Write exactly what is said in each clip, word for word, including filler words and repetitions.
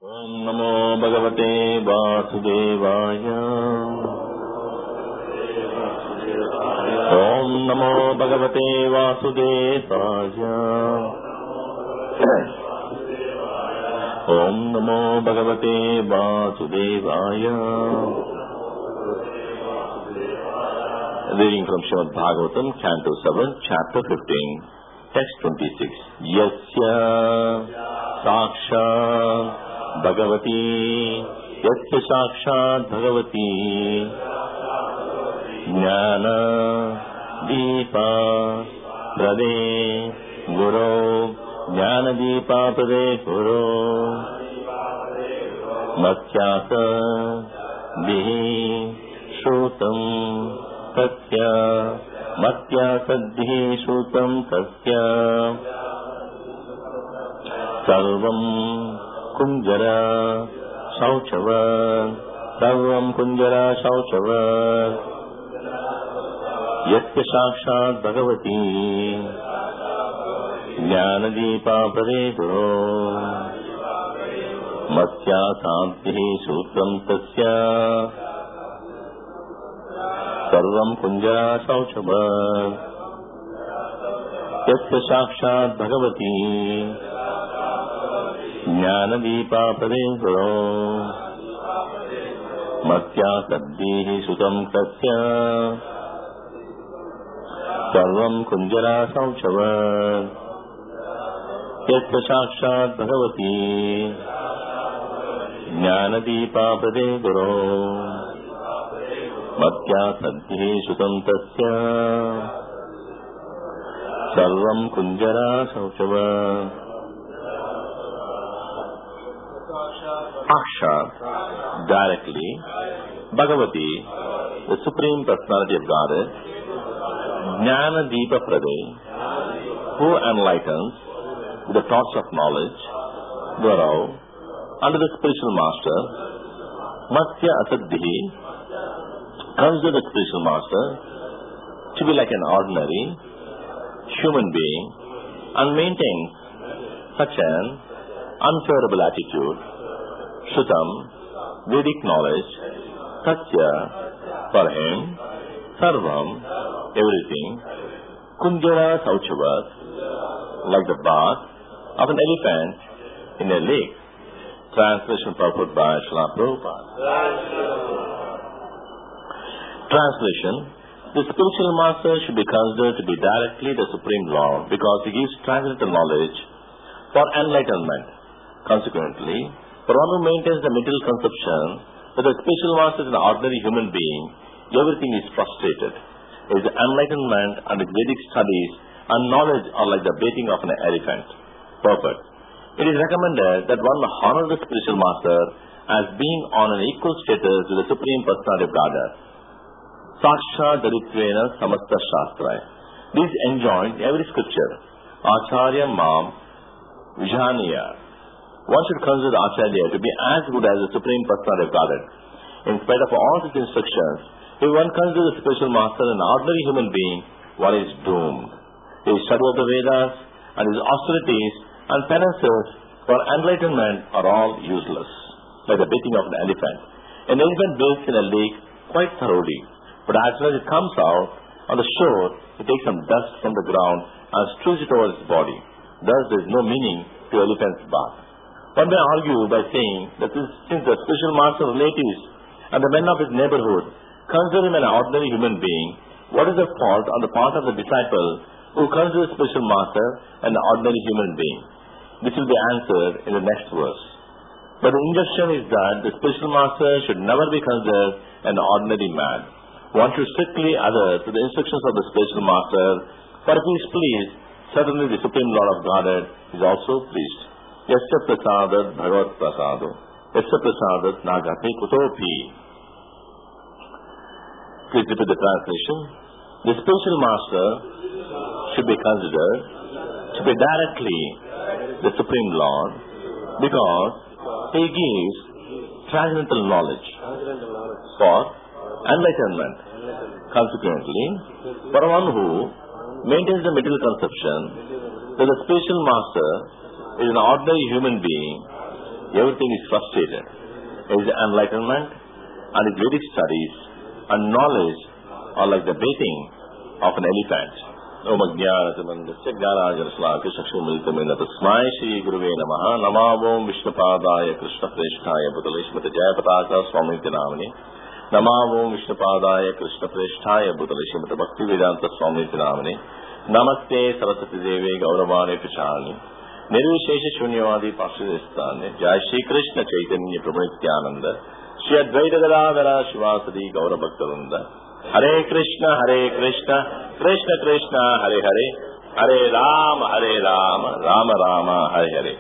Om Namo Bhagavate Vasudevaya. Om Namo Bhagavate Vasudevaya. Om Namo Bhagavate Vasudevaya. Reading from Srimad Bhagavatam, Canto seven, Chapter fifteen, Text twenty-six. Yasya Sakshat Bhagavati Yasya Sakshat Bhagavati Jnana Deepa Prade Guru Jnana Deepa Prade Guru Matyasa Bihi Shrutam Tasya Matyasadhi Shrutam Tasya Sarvam Kunjara Shauchava Sarvam Kunjara Shauchava Yasya Sakshat Bhagavati Jnanadeepa Pradedo Matyasadhi Shrutam Tasya Sarvam Kunjara Shauchava Yasya Sakshat Bhagavati Jnanadeepa Pradedo Matyasadhi Shrutam Tasya Sarvam Kunjara Shauchava Yasya Sakshat Bhagavati Jnanadeepa Pradedo Matyasadhi Shrutam Tasya Sarvam Kunjara Shauchava. Sakshat, directly, Bhagavati, the Supreme Personality of Godhead, Jnanadeepa Prade, who enlightens the thoughts of knowledge, Guru, under the spiritual master, Matya Asadhi, consider the spiritual master to be like an ordinary human being and maintains such an unfavorable attitude, Shrutam, Vedic knowledge, Satya, for him, Sarvam, everything, Kunjara Sauchavat, like the bath of an elephant in a lake. Translation purport by Srila Prabhupada. Translation: the spiritual master should be considered to be directly the Supreme Lord because he gives transcendental knowledge for enlightenment. Consequently, for one who maintains the material conception that the spiritual master is an ordinary human being, everything is frustrated. His enlightenment and his Vedic studies and knowledge are like the baiting of an elephant. Perfect. It is recommended that one honor the spiritual master as being on an equal status with the Supreme Personality of Godhead. Sakshat Daritvena Samasta Shastra. This enjoined every scripture. Acharya Mam Vijaniya. One should consider the Acharya to be as good as the Supreme Personality of Godhead. In spite of all these instructions, if one considers the spiritual master an ordinary human being, one is doomed. His study of the Vedas and his austerities and penances for enlightenment are all useless, like the beating of an elephant. An elephant bathes in a lake quite thoroughly, but as soon as it comes out on the shore, it takes some dust from the ground and strews it over its body. Thus, there is no meaning to elephant's bath. One may argue by saying that since the spiritual master relatives and the men of his neighborhood consider him an ordinary human being, what is the fault on the part of the disciple who considers the spiritual master an ordinary human being? This will be answered in the next verse. But the injunction is that the spiritual master should never be considered an ordinary man. One should strictly adhere to the instructions of the spiritual master, for if he is pleased, certainly the Supreme Lord of Godhead is also pleased. Yasya prasadat bhagavat prasado. Yasya prasadat nagate kutopi. Please repeat the translation. The spiritual master should be considered to be directly the Supreme Lord because he gives transcendental knowledge for enlightenment. Consequently, for one who maintains the material conception that the spiritual master is an ordinary human being, everything is frustrated. His enlightenment and his Vedic studies and knowledge are like the baiting of an elephant. Om Ajnanatamandasya Jnanaanjanasalakaya Chakshumilitamena Tasmai Shri Guruve Namaha Namo Vishnupadaya Krishna Preshtaya Bhutale Srimati Jayapataka Swamiti Namani Namo Vishnupadaya Krishna Preshtaya Bhutale Srimati Bhaktivedanta Swamiti Namani Namaste Saraswati Devi Gauravani Pishani Nirvishesha Shunyavadi Pashisthani Jai Shri Krishna Chaitanya Prabhu Nityananda Shri Advaita Gadadhara Shivasadi Gauravaktaranda Hare Krishna Hare Krishna Krishna Krishna Hare Hare Hare Rama Hare Rama Rama Rama Hare Hare.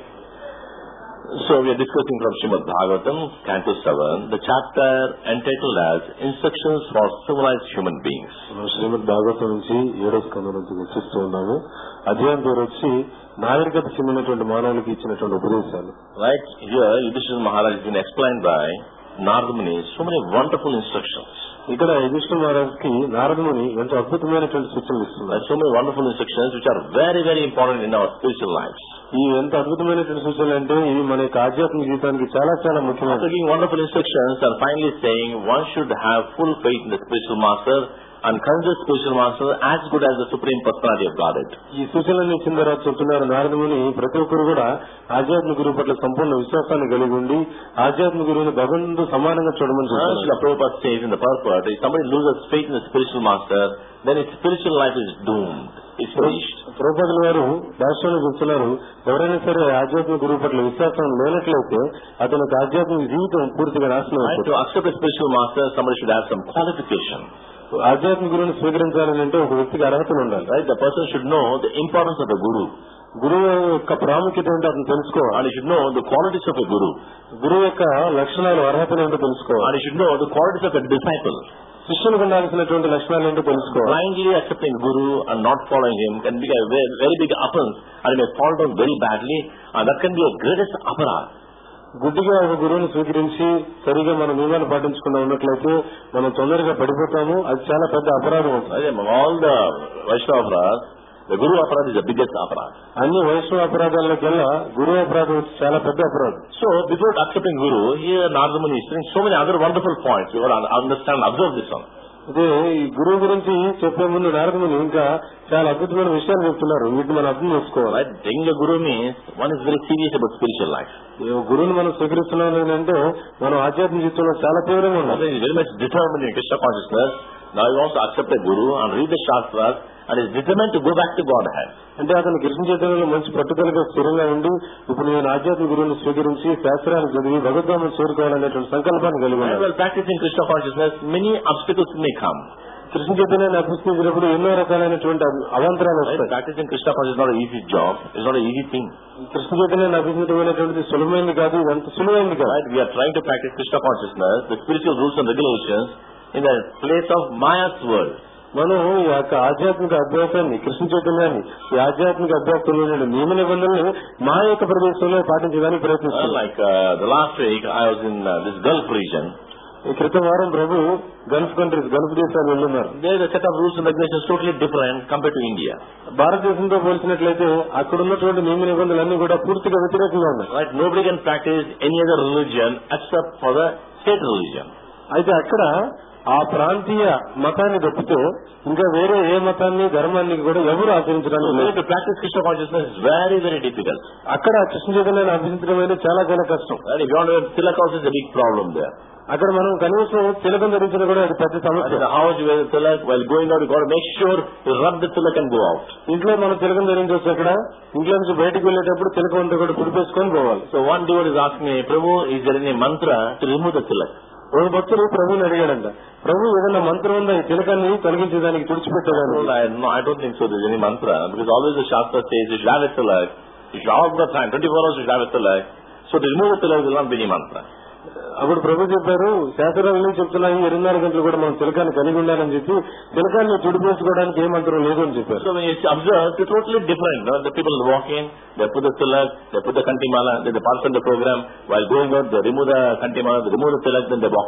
So we are discussing from Srimad Bhagavatam, Canto seven, the chapter entitled as Instructions for Civilized Human Beings. Srimad Bhagavatam నుంచి ఏడో స్కందం నుంచి చర్చిస్తూ ఉన్నాము. అధ్యాయం పేరు వచ్చి నాగరికత చెందినటువంటి మానవులకు ఇచ్చినటువంటి ఉపదేశాలు. Right here, Yudhishthira Maharaj has been explained by Narada Muni so many wonderful instructions. ఇక్కడ యుధిష్ఠిర మహారాజుకి నారద ముని ఎంతో అద్భుతమైనటువంటి సూచనలు ఇస్తున్నారు. So many wonderful instructions which are very very important in our spiritual lives. ఈ ఎంత అద్భుతమైనటువంటి సూచనలు అంటే ఇవి మన యొక్క ఆధ్యాత్మిక జీవితానికి చాలా చాలా ముఖ్యమైన. After giving wonderful instructions and finally saying one should have full faith in the spiritual master and consider spiritual master as good as the supreme personality of Godhead. ఈ సూచనలు ఇచ్చిన తర్వాత చెప్తున్నారు నారద ముని ప్రతి ఒక్కరు కూడా ఆధ్యాత్మిక గురువు పట్ల సంపూర్ణ విశ్వాసాన్ని కలిగి ఉండి ఆధ్యాత్మిక గురువుని భగవంతుడు సమానంగా చూడమని చెప్తున్నారు. The Prabhupada says in the purport, if somebody loses faith in the spiritual master, then his spiritual life is doomed. It's finished. ప్రభుపాదుల వారు భాషలో చెప్తున్నారు, ఎవరైనా సరే ఆధ్యాత్మిక గురువు పట్ల విశ్వాసం లేనట్లయితే అతని ఆధ్యాత్మిక జీవితం పూర్తిగా నాశనం అవుతుంది. To accept the spiritual master, somebody should have some qualification. ఆధ్యాత్మిక గురువుని స్వీకరించాలని అంటే ఒక వ్యక్తికి అర్హతలు ఉండాలి. Right? The person should know the importance of the guru. గురువు యొక్క ప్రాముఖ్యత ఏంటో అతను తెలుసుకోవాలి. And he should know the qualities of a guru. గురువు యొక్క లక్షణాలు అర్హతలు ఏంటో తెలుసుకోవాలి. And he should know the qualities of a disciple. శిష్యులకు ఉండాల్సినటువంటి లక్షణాలు ఏంటో తెలుసుకోవాలి. Blindly accepting guru and not following him can be a very, very big offense and may fall down very badly, and that can be a greatest aparad. గుడ్డిగా ఒక గురువుని స్వీకరించి సరిగా మన నియమాలు పాటించకుండా ఉన్నట్లయితే మనం తొందరగా పడిపోతాము. అది చాలా పెద్ద అపరాధం అవుతుంది. All the Vaishnava aparad, the guru aparad is the biggest aparad. అన్ని వైష్ణవ అపరాధాలకల్లా గురువు అపరాధం చాలా పెద్ద అపరాధం. So before accepting guru, here Narada Muni is saying so many other wonderful points. You have to understand, observe this one. అదే ఈ గురువు గురించి చెప్పే ముందు నారద ముని ఇంకా చాలా అద్భుతమైన విషయాలు చెప్తున్నారు. వీటిని మనం అర్థం చేసుకోవాలి. Being a guru means one is very serious about spiritual life. గురువుని మనం స్వీకరిస్తున్నాం అంటే మనం ఆధ్యాత్మిక జీవితంలో చాలా తీవ్రంగా ఉన్నాం. Very much determined in Krishna consciousness. Now he wants to accept a guru and read the Shastras and is determined to go back to Godhead. అంటే అతను కృష్ణ చైతన్యంలో మంచి పట్టుదలగా స్థిరంగా ఉండి ఇప్పుడు నేను ఆధ్యాత్మిక గురువుని స్వీకరించి శాస్త్రాలు చదివి భగవద్ధామం చేరుకోవాలనేటువంటి సంకల్పాన్ని కలిగి ఉన్నాను. While practicing Krishna consciousness, many obstacles may come. Krishna చైతన్యాన్ని అభ్యసించినప్పుడు ఎన్నో రకాలైనటువంటి అవాంతరాలు వస్తాయి. Practicing Krishna consciousness is not an easy job. It's not an easy thing. Krishna చైతన్యాన్ని అభ్యసించమైనటువంటిది సులభమైనది కాదు, ఇదంత సులభమైనది కాదు. We are trying to practice Krishna consciousness, the spiritual rules and regulations in the place of Maya's world. మనం ఈ యొక్క ఆధ్యాత్మిక అభ్యాసాన్ని కృష్ణ చైతన్యాన్ని ఈ ఆధ్యాత్మిక అభ్యాసంలో నియమ నిబంధనలు మా యొక్క ప్రదేశంలో పాటించడానికి ప్రయత్నిస్తాం. Like uh, the last week I was in uh, this Gulf region. ఈ క్రితం వారం ప్రభు గల్ఫ్ కంట్రీస్ గల్ఫ్ దేశాలు వెళ్ళున్నారు. There is a set of rules and regulations totally different compared to India. భారతదేశంతో పోల్చినట్లయితే అక్కడ ఉన్నటువంటి నియమ నిబంధనలు అన్ని కూడా పూర్తిగా వ్యతిరేకంగా ఉన్నాయి. Right? Nobody can practice any other religion except for the state religion. అయితే అక్కడ ఆ ప్రాంతీయ మతాన్ని తప్పితే ఇంకా వేరే ఏ మతాన్ని ధర్మాన్ని కూడా ఎవరు ఆచరించడానికి practice Krishna consciousness is very very difficult. అక్కడ కృష్ణ చైతన్యాన్ని ఆచరించడం అనేది చాలా చాలా కష్టం. Tilak also is a big problem there. అక్కడ మనం కనీసం తిలకం ధరించడం కూడా అది పెద్ద సమస్య. How do you tilak while going out you got to make sure you rub the tilak and go out. ఇంట్లో మనం తిలకం ధరించవచ్చు, అక్కడ ఇంట్లో నుంచి బయటకు వెళ్ళేటప్పుడు తిలకం అంతా కూడా పుడిపేసుకొని పోవాలి. So one devotee is asking me, Prabhu is there any mantra to remove the tilak? ఒక భక్తుడు ప్రభుని అడిగాడంట, ప్రభు ఏదైనా మంత్రం ఉందా ఈ తిలకాన్ని తొలగించేదానికి తుడిచిపెట్టడానికి? I don't think so there is any mantra, because always the Shastra says you should have a tilak, you should all the time, twenty-four hours you should have a tilak. So to remove the tilak will not be any mantra. అప్పుడు ప్రభు చెప్పారు, శాస్త్రాలు చెప్తున్నాయి ఇరవై నాలుగు గంటలు కూడా మనం తిలకాన్ని కలిగి ఉండాలని చెప్పి తిలకాన్ని తుడిపేసుకోవడానికి ఏ మంత్రం లేదు అని చెప్పారు. So when you observe, it's totally different. No? The people walk in, they put the tilak, they put the kantimala, they participate in the program. While going out, they remove the kantimala, they remove the tilak, then they walk out.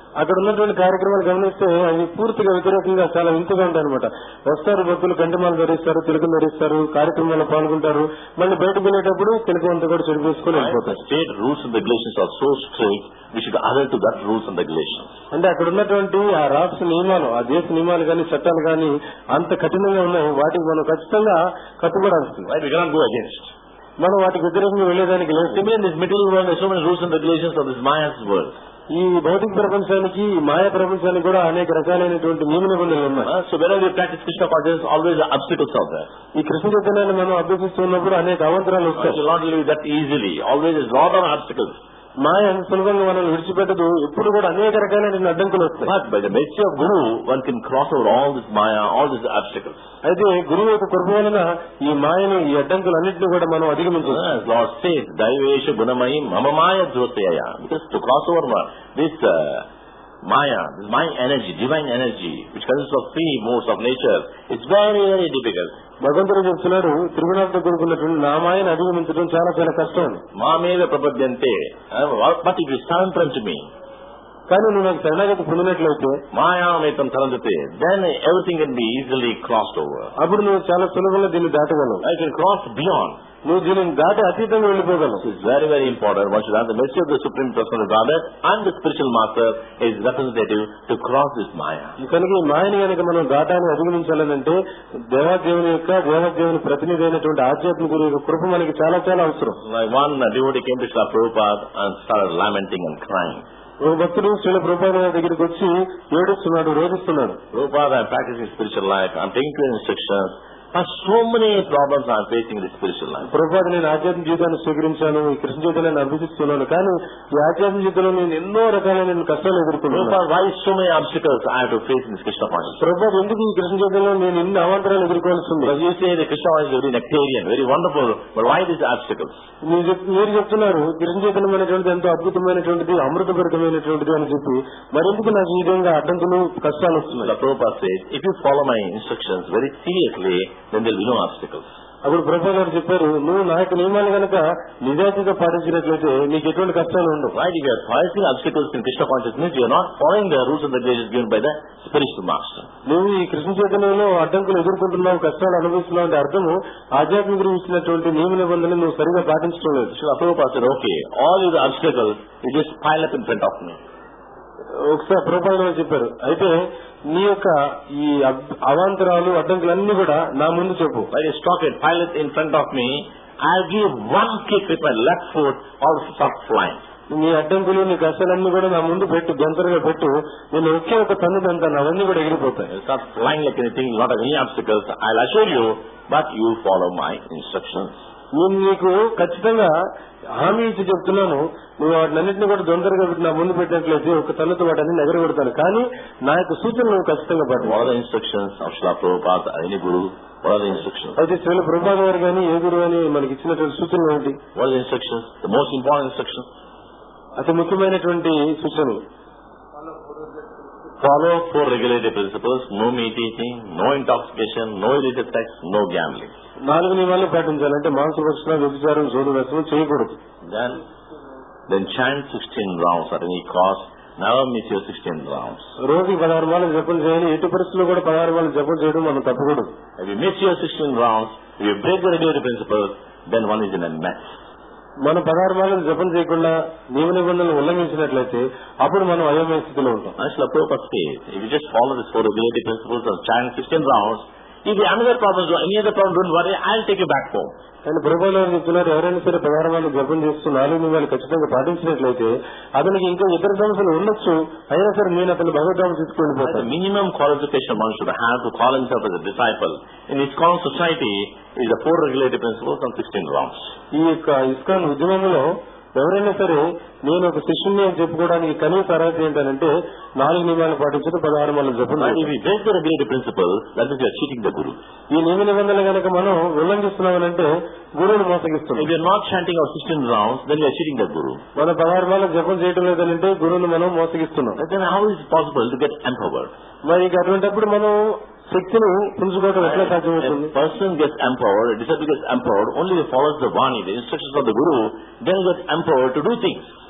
అక్కడ ఉన్నటువంటి కార్యక్రమాలు గమనిస్తే అవి పూర్తిగా వ్యతిరేకంగా చాలా వింతగా ఉంటాయన్నమాట. వస్తారు భక్తులు గంటమాలు ధరిస్తారు, తిలకం ధరిస్తారు, కార్యక్రమాల్లో పాల్గొంటారు, మళ్ళీ బయటకు వెళ్ళేటప్పుడు తిలకం అంతా కూడా చెడిపేసుకుని వెళ్ళిపోతారు. State rules and regulations are so strict, we should adhere to that rules and regulations. అంటే అక్కడ ఉన్నటువంటి ఆ రాష్ట్ర నియమాలు, ఆ దేశ నియమాలు కానీ చట్టాలు కానీ అంత కఠినంగా ఉన్నాయి, వాటికి మనం ఖచ్చితంగా కట్టుబడాల్సింది. Right? We cannot go against. మనం వాటికి వ్యతిరేకంగా వెళ్లేదానికి లేదు. Similarly, in this material world, there are so many rules and regulations of this Maya's world. ఈ భౌతిక ప్రపంచానికి, మాయా ప్రపంచానికి కూడా అనేక రకాలైనటువంటి నియమ నిబంధనలు ఉన్నాయి. Uh, so wherever we practice Krishna consciousness, always the obstacles are there. ఈ కృష్ణ చైతన్యాన్ని మనం అభ్యసిస్తున్నప్పుడు అనేక అవంతరాలు వస్తాయి. We will not live that easily. Always there's a lot of obstacles. మాయ సులభంగా మనం విడిచిపెట్టదు, ఎప్పుడు కూడా అనేక రకాలైన అడ్డంకులు వస్తాయి. But by the mercy of Guru, one can cross over all this Maya, all these obstacles. అయితే గురువు యొక్క కృప వలన ఈ మాయను, ఈ అడ్డంకులన్నింటినీ కూడా మనం అధిగమించవచ్చు. As Lord says, Daivesha Gunamayi Mama Maya Jyotayaya. Because to cross over this uh, Maya, this Maya energy, divine energy, which consists of three modes of nature, it's very, very difficult. భగవంతుడు చెప్తున్నారు, త్రిగుణాలతో కూడుకున్నటువంటి నా మాయను అధిగమించడం చాలా చాలా కష్టం. మామేవ ప్రపద్యంతే, but if you surrender unto me, కానీ నువ్వు నాకు శరణాగతి పొందినట్లయితే, మాయామేతం సరంజతే, then everything can be easily crossed over. అప్పుడు నువ్వు చాలా సులభంగా దీన్ని దాటగలవు. I can cross beyond. నువ్వు దీనిని దాటి అతీతంగా వెళ్ళిపోగలవు. This is very, very important. One should have the mercy of the Supreme Personal Godhead and the spiritual master is representative to cross this Maya. కనుక ఈ మాయని కనుక మనం దాటాన్ని అధిగమించాలనంటే దేవాదేవుని యొక్క దేవాదేవుని ప్రతినిధి అయినటువంటి ఆధ్యాత్మిక గురువు యొక్క కృప మనకి చాలా చాలా అవసరం. Like one devotee came to Srila Prabhupada and started lamenting and crying. ఒక భక్తుడు శ్రీల ప్రభుపాద దగ్గరికి వచ్చి ఏడుస్తున్నాడు, రోధిస్తున్నాడు. Prabhupada, I'm practicing spiritual life. I'm taking your instructions. But so many problems I'm facing in the spiritual life. Prabhupada, నేను ఆధ్యాత్మిక జీవితాన్ని స్వీకరించాను, ఈ కృష్ణ జీవితాన్ని అభ్యసిస్తున్నాను, కానీ ఈ ఆధ్యాత్మిక జీవితంలో నేను ఎన్నో రకాలైన కష్టాలు ఎదుర్కొన్నాను. Why so many obstacles I have to face in this Krishna consciousness? Prabhupada, ఎందుకు ఈ కృష్ణ జీవితంలో నేను ఇన్ని అవాంతరాలు ఎదుర్కోవాల్సి ఉంది? Because you say the Krishna consciousness is very nectarian, very wonderful, but why these obstacles? మీరు చెప్తున్నారు కృష్ణ చైతన్యం అనేటువంటిది ఎంతో అద్భుతమైనటువంటిది, అమృతభరితమైనటువంటిది అని చెప్పి, మరెందుకు నాకు ఈ విధంగా అడ్డంకులు కష్టాలు వస్తున్నాయి? The Prabhupada says, if you follow my instructions very seriously, then there will be no obstacles. అప్పుడు ప్రభుపాద గారు చెప్పారు, నువ్వు నా యొక్క నియమాలు కనుక నిజాయితీగా పాటించినట్లయితే నీకు ఎటువంటి కష్టాలు ఉండవు. Right? If you are facing obstacles in Krishna consciousness, you are not following the rules and regulations given by the spiritual master. నువ్వు ఈ కృష్ణ చైతన్యంలో అడ్డంకులు ఎదుర్కొంటున్నావు, కష్టాలు అనుభవిస్తున్నావు అంటే అర్థము ఆధ్యాత్మిక గురించి ఇచ్చినటువంటి నియమ నిబంధనలు నువ్వు సరిగా పాటించడం లేదు. So Prabhupada said, okay, all these obstacles, you just pile up in front of me. ఒకసారి ప్రభుపాద గారు చెప్పారు, అయితే నీ యొక్క ఈ అవాంతరాలు అడ్డంకులన్నీ కూడా నా ముందు చెప్పు. When you stop it, pile it in front of me, I'll give one kick with my left foot, all start flying. నీ అడ్డంకులు, నీ కష్టాలన్నీ కూడా నా ముందు పెట్టు, గంతలుగా పెట్టు, నేను ఒకే ఒక తన్ను అంటాను, అవన్నీ కూడా ఎగిరిపోతాయి. You start flying like anything, not have any obstacles, I'll assure you, but you follow my instructions. నేను నీకు ఖచ్చితంగా హామీ ఇచ్చి చెప్తున్నాను, నువ్వు వాటినన్నింటినీ కూడా దొందరగా నా ముందు పెట్టినట్లయితే ఒక తల్లితో వాటిని ఎగరగొడతాను, కానీ నా యొక్క సూచనలు నువ్వు ఖచ్చితంగా పట్టు. What are the instructions of Srila Prabhupada, any Guru? What are the instructions? అయితే శ్రీల ప్రభుపాద గారు కానీ ఏ గురువు అని మనకి ఇచ్చినటువంటి సూచనలు ఏంటి? What are the instructions? The most important instructions? అతి ముఖ్యమైనటువంటి సూచనలు. Follow four regulative principles: no meat eating, no intoxication, no illicit sex, no gambling. నాలుగు నియమాలు పాటించాలంటే మాంసభక్షణ, వ్యభిచారం, జోడు వ్యసనం చేయకూడదు. Then, then chant sixteen rounds at any cost. Never miss your sixteen rounds. రోజుకి పదహారు మార్లు జపం చేయాలి, ఎటు పరిస్థితుల్లో కూడా పదహారు మార్లు జపం చేయడం మనం తప్పకూడదు. If you miss your sixteen rounds, if you break the regulative principles, then one is in a mess. మనం పదహారు మార్లు జపం చేయకుండా నియమ నిబంధనలు ఉల్లంఘించినట్లయితే అప్పుడు మనం అయోమయ స్థితిలో ఉంటాం. As the Prabhupada says, if you just follow the four regulative principles and chant sixteen rounds, if you have another problem or any other problem, don't worry, I'll take you back home. కానీ ప్రభుపాద చెప్తున్నారు, ఎవరైనా సరే పదహారు మార్లు జపం చేస్తూ నాలుగు నియమాలు ఖచ్చితంగా పాటించినట్లయితే అతనికి ఇంకా ఇతర సమస్యలు ఉండొచ్చు, అయినా సరే నేను అతను భగవద్ధామ తీసుకెళ్లిపోతాను. The minimum qualification one should have to call himself as a disciple in ISKCON society is the four regulative principles and sixteen rounds. ఈ యొక్క ఇస్కాన్ ఉద్యమంలో ఎవరైనా సరే నేను ఒక శిష్యుని అని చెప్పుకోవడానికి కనీస అర్హత ఏంటంటే నాలుగు నియమాలు పాటించడం, పదహారు మార్లు జపం. If we break the regulative principle, that means we are cheating the Guru. ఈ నియమ నిబంధనలు కనుక మనం ఉల్లంఘిస్తున్నామనంటే గురువుని మోసగిస్తున్నాం. If we are not chanting our sixteen rounds, then we are cheating the Guru. మనం పదహారు మార్లు జపం చేయడం లేదంటే గురువుని మనం మోసగిస్తున్నాం. Then how is it possible to get empowered? మరి అటువంటిప్పుడు మనం శక్తిని పుంజుకోవడం ఎట్లా సాధ్యమవుతుంది? Person gets empowered, a disciple gets empowered only if he follows the Vani, the instructions of the Guru, then he gets empowered to do things.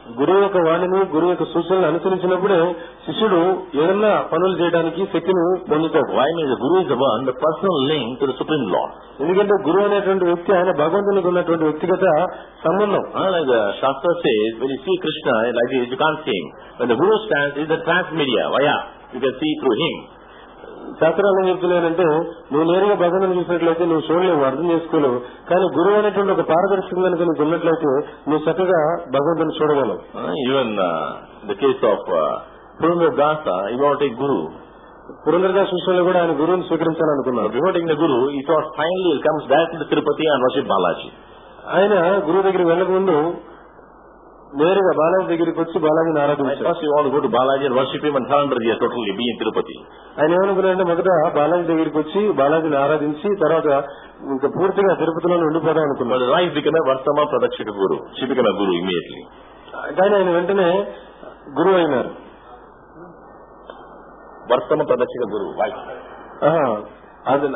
గురువు యొక్క వాణిని గురువు యొక్క సూచనలు అనుసరించినప్పుడే శిష్యుడు ఏదన్నా పనులు చేయడానికి శక్తిని పొందుతాడు. Why? Means the Guru is the one, the personal link to the Supreme Lord. ఎందుకంటే గురువు అనేటువంటి వ్యక్తి ఆయన భగవంతునికి ఉన్నటువంటి వ్యక్తిగత సంబంధం. Uh, like the Shastra says, when you see Krishna like this, you can't see him. When the Guru stands, is the transmedia. Vaya, you can see through him. శాస్త్రాలు ఏం చెప్తున్నానంటే నువ్వు నేరుగా భగవంతుని చూసినట్లయితే నువ్వు చూడలేవు, అర్థం చేసుకోలేవు. కానీ గురువు అనేటువంటి ఒక పారదర్శకం కనుక నువ్వు ఉన్నట్లయితే నువ్వు చక్కగా భగవంతుని చూడగలవు. Even the case of Purandaradasa, you want take guru. Purandaradas విషయంలో కూడా ఆయన గురువుని స్వీకరించాలనుకున్నారు. Before taking the guru, he thought finally will comes direct to Tirupati and worship Balaji. ఆయన గురువు దగ్గరికి వెళ్ళక ముందు నేరుగా బాలాజీ దగ్గరికి వచ్చి బాలాజీని ఆరాధించారు. First you want go to Balaji and worship him and surrender here totally be in Tirupati. ఆయన ఏమనుకున్నారంటే మొదట బాలాజీ దగ్గరికి వచ్చి బాలాజీని ఆరాధించి తర్వాత ఇంకా పూర్తిగా తిరుపతిలో ఉండిపోదాం అనుకున్నారు. వైఫ్ బికమ్ వర్తమ ప్రదక్షిక guru. She become guru immediately. కానీ ఆయన వెంటనే గురువు అయినారు. వర్తమ ప్రదక్షిక గురు వైఫ్. అది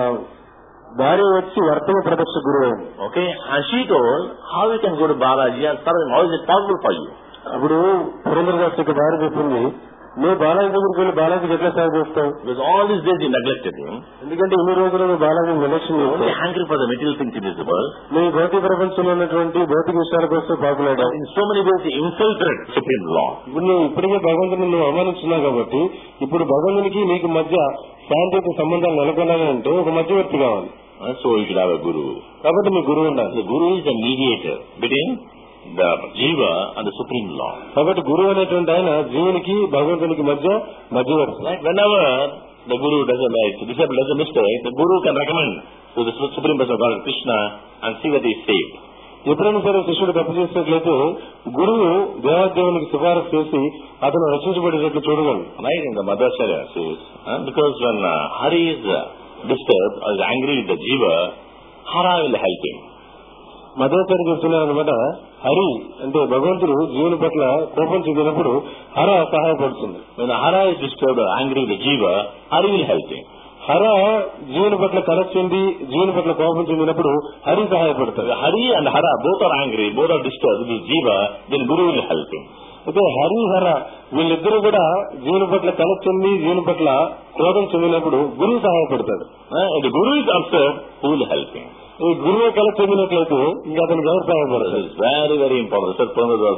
భార్య వచ్చి వర్తమ ప్రదక్ష గురువు అయింది. Okay, and she told how you can go to Balaji and serve him, how is it possible for you. అప్పుడు పురందరదాస్ యొక్క భార్య చెప్పింది, నువ్వు బాలాజీ దగ్గరికి వెళ్ళి బాలాజీకి ఎట్లా సేవ చేస్తావు? Because all this days you neglected him. ఎందుకంటే ఇన్ని రోజులు నువ్వు బాలాజీని నిర్లక్ష్యం చేస్తావు. Angry for the material things in this world. నువ్వు భౌతిక ప్రపంచంలో ఉన్నటువంటి భౌతిక విషయాల కోసం పాకులాడావు. In so many ways insulted supreme lord. ఇప్పుడు నువ్వు ఇప్పటికే భగవంతుని నువ్వు అవమానిస్తున్నావు కాబట్టి ఇప్పుడు భగవంతునికి నీకు మధ్య శాంతియుత సంబంధాలు నెలకొనాలి అంటే ఒక మధ్యవర్తి కావాలి. So you should have a guru. కాబట్టి మీ గురువు ఉండాలి. The guru is the mediator between the జీవ అండ్ ద సుప్రీం లా. కాబట్టి గురువు అనేటువంటి ఆయన జీవునికి భగవంతునికి మధ్య మధ్యవర్తి. Whenever the Guru does a disciple does a mistake, the Guru can recommend to the Supreme Person of God, Krishna, and see that he is saved. ఎప్పుడైనా సరే శిష్యుడు తప్పు చేసినట్లయితే గురువు దేవాదేవునికి సిఫారసు చేసి అతను రక్షించబడేటట్లు చూడగలడు. Right in the Madhacharya says, uh, because when uh, Hari is uh, disturbed or is angry with the Jiva, Hara will help him. Madhvacharya చెప్తున్నారు అనమాట, హరి అంటే భగవంతుడు జీవుని పట్ల కోపం చెందినప్పుడు హర సహాయపడుతుంది. When Hara is disturbed or angry with the Jiva, Hari will help him. హర జీవుని పట్ల కలెక్ట్ చెంది జీవుని పట్ల కోపం చెందినప్పుడు Hari సహాయపడతాడు. Hari and Hara both are angry, both are disturbed with Jiva, then Guru will help him. అయితే హరి హర వీళ్ళిద్దరూ కూడా జీవుని పట్ల కలెక్ట్ చెంది జీవుని పట్ల క్రోధం చెందినప్పుడు గురువు సహాయపడతాడు. The Guru is upset, who will help him? ఈ గురువు కలెక్ట్ చెందినట్లయితే ఇంకా అతనికి ఎవరు సహాయపడతాడు? Very very important.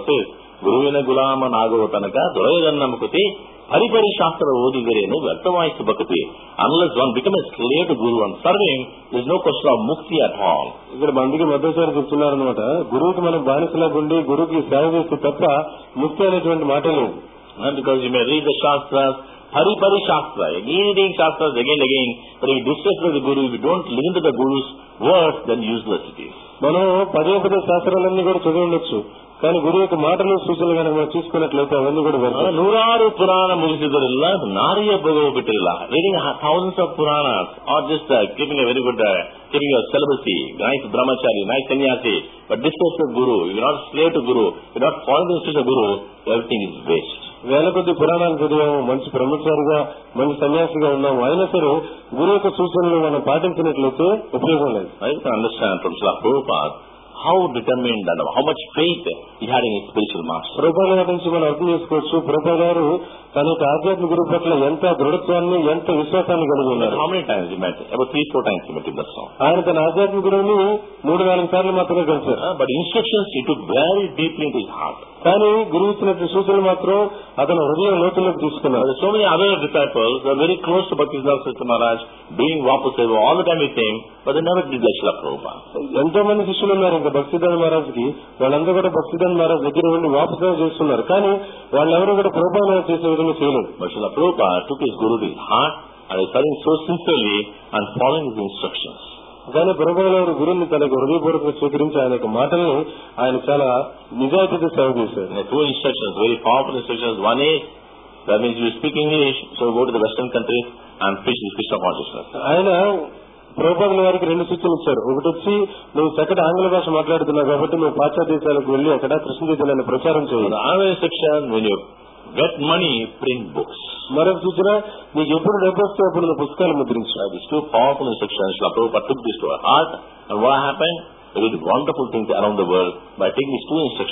గురువిన గులామ నాగవ తనక దొరయదన్నముకుతి హరిపరి శాస్త్ర ఓదిగరేను వ్యర్థవాయిస్తు భక్తి. Unless one become a slave to guru and serving, there is no question of ముక్తి అట్ ఆల్. ఇక్కడ అందుకే మధ్వాచార్య చెప్తున్నారనమాట, గురువుకి మనం బానిసలాగా ఉండి గురువుకి సేవ చేస్తే తప్ప ముక్తి అనేటువంటి మాట లేదు. Because you may read the shastras, Haripari Shastra, again reading Shastras again and again, but if you disrespect the Guru, if you don't listen to the Guru's words, then useless it is. మనం పదే పదే శాస్త్రాలన్నీ కూడా చదివి ఉండొచ్చు, కానీ గురువు యొక్క మాటలు సూచనలు కనుక మనం చూసుకున్నట్లయితే అవన్నీ కూడా వ్యర్థం. నూరారు పురాణ ముగిసిదరిల్ల నారీయ భోగవ బిట్టిల్ల. Reading thousands of Puranas or just uh, keeping a very good, uh, keeping your celibacy, nice brahmachari, nice sannyasi, but disrespect Guru, you are not slave to Guru, you are not following the instructions of Guru, everything is waste. వేల కొద్ది పురాణాలు చదివాము, మంచి బ్రహ్మచారిగా మంచి సన్యాసిగా ఉన్నాము, అయినా సరే గురువు యొక్క సూచనలు మనం పాటించినట్లయితే ఉపయోగం లేదు. I can understand from Srila Prabhupada how determined and how much faith he had in his spiritual master. Prabhupada గారి నుంచి మనం అర్థం చేసుకోవచ్చు, ప్రభుపాద గారు తన యొక్క ఆధ్యాత్మిక గురువు పట్ల ఎంత దృఢత్వాన్ని ఎంత విశ్వాసాన్ని కలిగి ఉన్నారు. How many times he met? About three, four times he met him, that's all. ఆయన తన ఆధ్యాత్మిక గురువుని మూడు నాలుగు సార్లు మాత్రమే కలిశారు. Uh, but instructions he took very deeply into his heart. కానీ గురువు ఇచ్చినట్టు సూచనలు మాత్రం అతను హృదయం లోతుల్లోకి తీసుకున్నారు. So many other disciples were very close to Bhaktisiddhanta Saraswati Maharaj, doing Vapaseva all the time with him, but they never did like Srila Prabhupada. ఎంతో మంది శిష్యులు ఉన్నారు ఇంకా భక్తిదాన్ మహారాజ్ కి, వాళ్ళందరూ కూడా భక్తిదాన్ మహారాజ్ దగ్గర ఉండి వాపసేవ చేస్తున్నారు, కానీ వాళ్ళెవరూ కూడా ప్రభుపాద చేసే విధంగా చేయలేదు. But Srila Prabhupada took his Guru to his heart and was serving so sincerely and following his instructions. కానీ ప్రభుపాద గారు గురువుని తనకు హృదయపూర్వకంగా స్వీకరించి ఆయన యొక్క మాటలను ఆయన చాలా నిజాయితీగా సేవ చేశారు. Two instructions, very powerful instructions. One is, that means you speak English, so go to the Western countries and preach the Krishna consciousness. ఆయన ప్రభుపాద గారికి రెండు సూచనలు ఇచ్చారు. ఒకటి వచ్చి నువ్వు చక్కటి ఆంగ్ల భాష మాట్లాడుతున్నావు కాబట్టి నువ్వు పాశ్చాత్య దేశాలకు వెళ్లి అక్కడ కృష్ణ చైతన్యాన్ని ప్రచారం చేయాలి. Another instruction, when you get money, print books. మరొక సూచన, నీకు ఎప్పుడు డబ్బు వస్తే అప్పుడు నువ్వు పుస్తకాలు ముద్రించు. These two powerful instructions, Srila Prabhupada took this to her heart, and what happened? He did wonderful things around the world by taking these two instructions.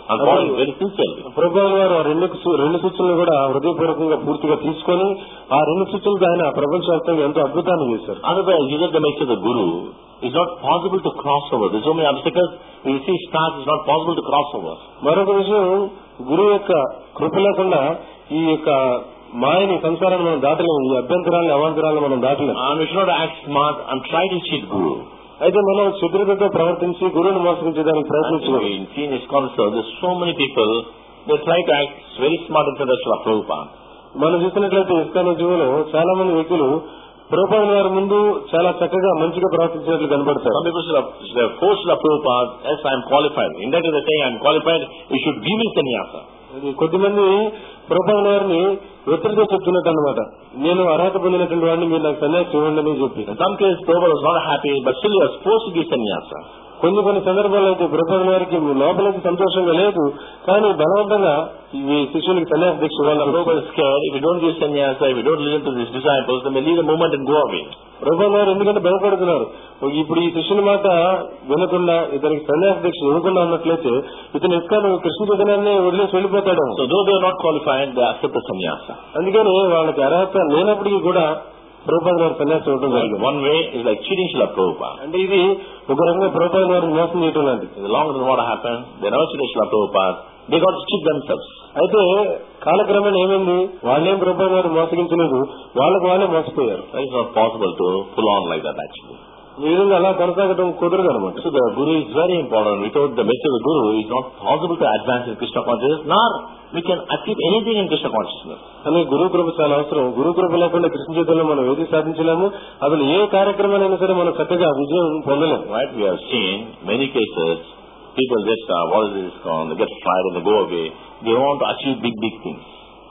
and following very sincerely. ప్రభువు వారు ఆ రెండు రెండు సూచనలు కూడా హృదయపూర్వకంగా పూర్తిగా తీసుకొని ఆ రెండు సూచనలు ఆయన ప్రపంచవ్యాప్తంగా ఎంతో అద్భుతాన్ని చేశారు. Otherwise, you get the message of the Guru. It's not possible to cross over. There's so many obstacles. You see stars, it's not possible to cross over. మరొక విషయం, గురువు యొక్క కృప లేకుండా ఈ యొక్క మాయని సంసారాన్ని మనం దాటలేము, ఈ అభ్యంతరాలను అవాంతరాలను మనం దాటలేము. And we should not act smart and try to cheat Guru. అయితే మనం శుద్రతతో ప్రవర్తించి గురువుని మోసగించడానికి ప్రయత్నించాలి. In senior scholars, there's so many people, they try to act very smart in front of Srila Prabhupada. మనం చూసినట్లయితే ఇస్కాన్ జీవులో చాలా మంది వ్యక్తులు ప్రభుపాద వారి ముందు చాలా చక్కగా మంచిగా ప్రవర్తించినట్లు కనబడతారు. Some people should force Srila Prabhupada, yes, I am qualified. In that they say, I am qualified, you should give me sannyasa. కొద్దిమంది ప్రభుపాద వారిని ఒత్తిడితో చెప్తున్నట్టు అనమాట, నేను అర్హత పొందినటువంటి వాడిని మీరు నాకు సన్యాసం ఇవ్వండి అని చెప్పి. In some cases, Prabhupada was not happy, but still he was forced to give sannyasa. కొన్ని కొన్ని సందర్భాల్లో అయితే ప్రభుపాద వారికి లోపలికి సంతోషంగా లేదు, కానీ బలవంతంగా ఈ శిష్యులకి సన్యాస దీక్ష ఇవ్వాలి. Prabhupada is scared, if you don't give sannyasa, if you don't listen to these disciples, they may leave the movement and go away. Prabhupada వారు ఎందుకంటే భయపడుతున్నారు, ఇప్పుడు ఈ శిష్యుల మాట వినకుండా ఇతనికి సన్యాస దీక్ష ఇవ్వకుండా ఉన్నట్లయితే ఇతను ఇస్కాన్ కృష్ణ చైతన్యాన్ని వదిలేసి వెళ్ళిపోతాడు. So though they are not qualified, they accept the sannyasa. అందుకని వాళ్ళకి అర్హత లేనప్పటికీ కూడా ప్రభుపాద వారు సన్యాసం ఇవ్వడం జరిగింది. One way is like cheating Srila Prabhupada. అంటే ఇది ఒక రకంగా ప్రభుపాద వారిని మోసం చేయడం లాంటిది. In the long run, what happened? They never cheated Srila Prabhupada. They got to cheat themselves. అయితే కాలక్రమేణా ఏమైంది, వాళ్ళేం ప్రభుపాద వారు మోసగించలేదు, వాళ్ళకు వాళ్ళే మోసపోయారు. It is not possible to pull on like that actually. ఈ విధంగా అలా కొనసాగడం కుదరదు అనమాట. So the Guru is very important. Without the message of the Guru, it is not possible to advance in Krishna consciousness, nor we can achieve anything in Krishna consciousness. అని గురు కృప చాలా అవసరం. గురు కృప లేకుండా కృష్ణ చైతన్యం మనం ఏది సాధించలేము, అసలు ఏ కార్యక్రమాలైనా సరే మనం చక్కగా విజయం పొందలేము. Right? We have seen many cases, people just, uh, what is this called, they get fired and they go away. They want to achieve big, big things.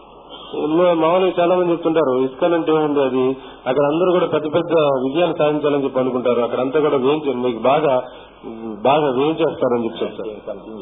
మామూలుగా చాలా మంది చెప్తుంటారు, ఇస్కాన్ అంటే ఏముంది, అది అక్కడ అందరూ కూడా పెద్ద పెద్ద విజయాలు సాధించాలని చెప్పి అనుకుంటారు, అక్కడ అంతా కూడా వేయించారు, మీకు బాగా బాగా వేయించేస్తారని చెప్పి చెప్తారు.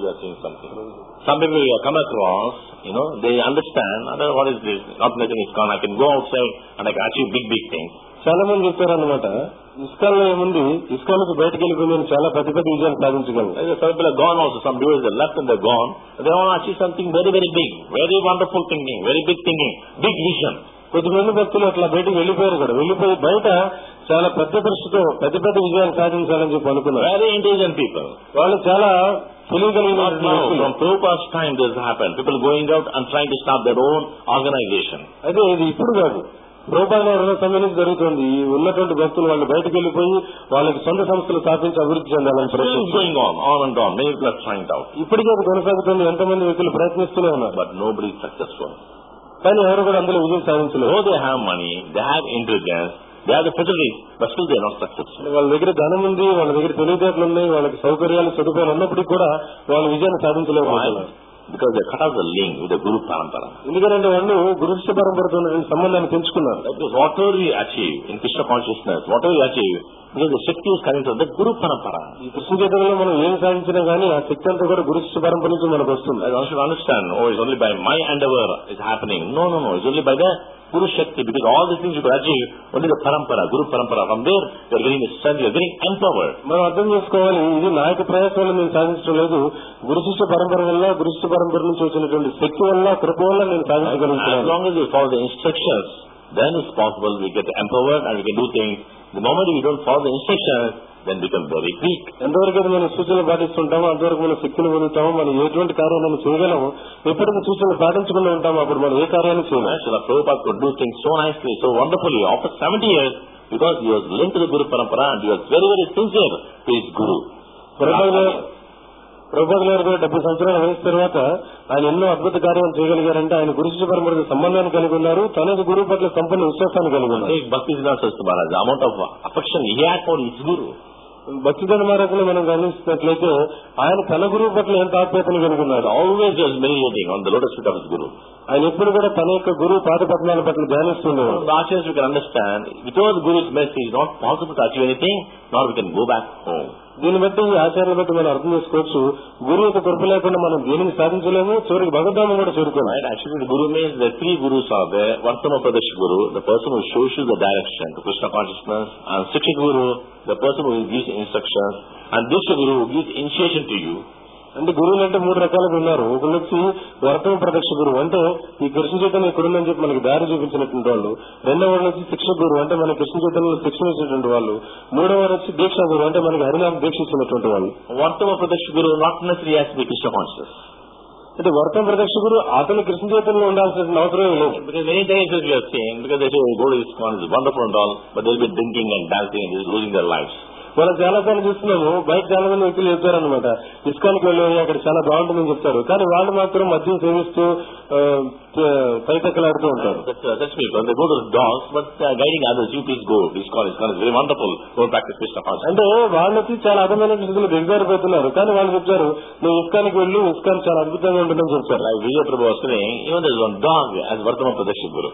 Some people you come across, you know, they understand, what is this, not nothing ISKCON, I can go outside and I can achieve big, big things. చాలా మంది చెప్తారు అనమాట, ఇస్కాన్ లో ఏముంది, ఇస్కాన్ కు బయటకు వెళ్ళిపోయి నేను చాలా పెద్ద పెద్ద విజయాలు సాధించగలను. Some people are gone also, some people are left and they're gone. They want to achieve something very, very big, very wonderful thinking, very big thinking, big vision. కొద్దిమంది భక్తులు అట్లా బయటకు వెళ్ళిపోయారు కూడా, వెళ్ళిపోయి బయట చాలా పెద్ద దృష్టితో పెద్ద పెద్ద విజయాలు సాధించాలని చెప్పి అనుకున్నారు. Very intelligent people. వాళ్ళు చాలా తెలియగలిగిన. From Prabhupada's time this happened. People going out and trying to start their own organization. అదే ఇది ఇప్పుడు కాదు, ప్రభుపాద వారి సమయం నుంచి జరుగుతుంది. ఈ ఉన్నటువంటి భక్తులు వాళ్ళు బయటకు వెళ్ళిపోయి వాళ్ళకి సొంత సంస్థలు స్థాపించి అభివృద్ధి చెందాలని ప్రయత్నం going on, on and on. Many people are trying it out. ఇప్పటికే అది కొనసాగుతుంది, ఎంతమంది వ్యక్తులు ప్రయత్నిస్తూనే ఉన్నారు. But nobody is successful. కానీ ఎవరు కూడా అందులో విజయం సాధించలేదు. Though they have money, they have intelligence, they have the facilities, but still they are not successful. వాళ్ళ దగ్గర ధనం ఉంది, వాళ్ళ దగ్గర తెలివితేటలు ఉన్నాయి, వాళ్ళకి సౌకర్యాలు సదుపాయాలు ఉన్నప్పటికీ కూడా వాళ్ళ విజయాన్ని సాధించలేకపోతున్నారు. Because they cut off the link with the Guru Parampara. ఎందుకంటే వాళ్ళు గురు శిష్య పరంపరతో ఉన్నటువంటి సంబంధాన్ని పెంచుకున్నారు. Because whatever we achieve in Krishna consciousness, whatever we achieve, because the Shakti is coming from the Guru Parampara. ఈ కృష్ణ చైతన్యంలో మనం ఏం సాధించినా గానీ ఆ శక్తి అంతా కూడా గురు శిష్య పరంపర నుంచి మనకు వస్తుంది. I should understand, oh, it's only by my endeavor is happening. No, no, no. It's only by the Guru Shakti, because all these things you could achieve, only the Parampara, Guru Parampara. From there, you are getting strength, you are getting empowered. మనం అర్థం చేసుకోవాలి, ఇది నా యొక్క ప్రయాసాలను నేను సాధించడం లేదు, గురు శిష్య పరంపర వల్ల, గురు శిష్య పరంపర నుంచి వచ్చినటువంటి శక్తి వల్ల, కృప వల్ల నేను సాధించగలుగుతున్నాను. As long as you follow the instructions, then it's possible we get empowered and we can do things. The moment we don't follow the instructions, then become very weak. ఎంతవరకు అయితే మనం సూచనలు పాటిస్తుంటామో అంతవరకు మనం శక్తిని పొందుతామో, మనం ఎటువంటి కార్యాలను చేయగలము. ఎప్పుడైతే సూచనలు పాటించకుండా ఉంటామో అప్పుడు మనం ఏ కార్యాన్ని చేయలేము. Srila Prabhupada could do things so nicely, so wonderfully after seventy years, because he was linked to the Guru Parampara and he was very, very sincere to his Guru. Prabhupada గారు కూడా డెబ్బై సంవత్సరాల వయసు తర్వాత ఆయన ఎన్నో అద్భుత కార్యాలు చేయగలిగారంటే ఆయన గురు శిష్య పరంపర సంబంధాన్ని కలిగి ఉన్నారు, తనకు గురువు పట్ల సంపూర్ణ విశ్వాసాన్ని కలిగి ఉన్నారు. Bhakti Siddhanta Saraswati Maharaj, the amount of affection he had for his Guru. భక్తిదాన మహారాజులో మనం గమనిస్తున్నట్లయితే ఆయన తన గురువు పట్ల ఎంత ఆప్యాయతను కలిగి ఉన్నారు. Always he was meditating on the lotus feet of his Guru. ఆయన ఎప్పుడు కూడా తన యొక్క గురువు పాద పద్మాల పట్ల ధ్యానిస్తుండేవారు. The Acharyas we can understand, without the Guru's mercy, it is not possible to achieve anything, nor we can go back home. దీన్ని బట్టి ఆచార్యులు బట్టి మనం అర్థం చేసుకోవచ్చు, గురువు యొక్క కృప లేకుండా మనం దేనిని సాధించలేము, చివరికి భగవద్ధామం కూడా చేరుకోవాలి. Right? Actually, the Guru means the three Gurus are there. Vartama Pradesh Guru, the person who shows you the direction to Krishna consciousness, and Sikshik Guru, the person who gives instructions, and Diksha Guru who gives initiation to you. అంటే గురువులు అంటే మూడు రకాలుగా ఉన్నారు. ఒకళ్ళు వచ్చి వర్తమ ప్రత్యక్ష గురువు అంటే ఈ కృష్ణ చైతన్య ఇక్కడుందని చెప్పి మనకి దారి చూపించినటువంటి వాళ్ళు. రెండవ వాళ్ళు వచ్చి శిక్ష గురువు అంటే మన కృష్ణ చైతన్యంలో శిక్షణ ఇచ్చినటువంటి వాళ్ళు. మూడవ వారు వచ్చి దీక్షా గురువు అంటే మనకి హరినామ దీక్ష ఇచ్చినటువంటి వాళ్ళు. వర్తమ ప్రత్యక్ష గురువు not necessary has to be Krishna conscious. అంటే వర్తమ ప్రత్యక్ష గురువు అతను కృష్ణ చైతన్యంలో ఉండాల్సిన అవసరం లేదు. Because many times we are saying, because they say go to ISKCON is wonderful and all, but they'll be drinking and dancing and losing their lives. మనం చాలా సార్లు చూస్తున్నాము, బయట చాలా మంది వ్యక్తులు చెప్తారనమాట ఇస్కాన్కి వెళ్ళి అక్కడ చాలా బాగుంటుందని చెప్తారు, కానీ వాళ్ళు మాత్రం మద్యం సేవిస్తూ పైతెక్కలాడుతూ ఉంటారు. That's people. They go to the dogs, but uh, guiding others, you please go. ISKCON, ISKCON is very wonderful. Don't practice Krishna consciousness. అంటే వాళ్ళకి చాలా అర్థమైన స్థితిలో దిగజారిపోతున్నారు, కానీ వాళ్ళు చెప్తారు నువ్వు ఇస్కాన్కి వెళ్ళి ఇస్కాన్ చాలా అద్భుతంగా ఉంటుందని చెప్తారు. Like Vijay Prabhu was saying, even there is one dog as Vartama Pradesh Guru.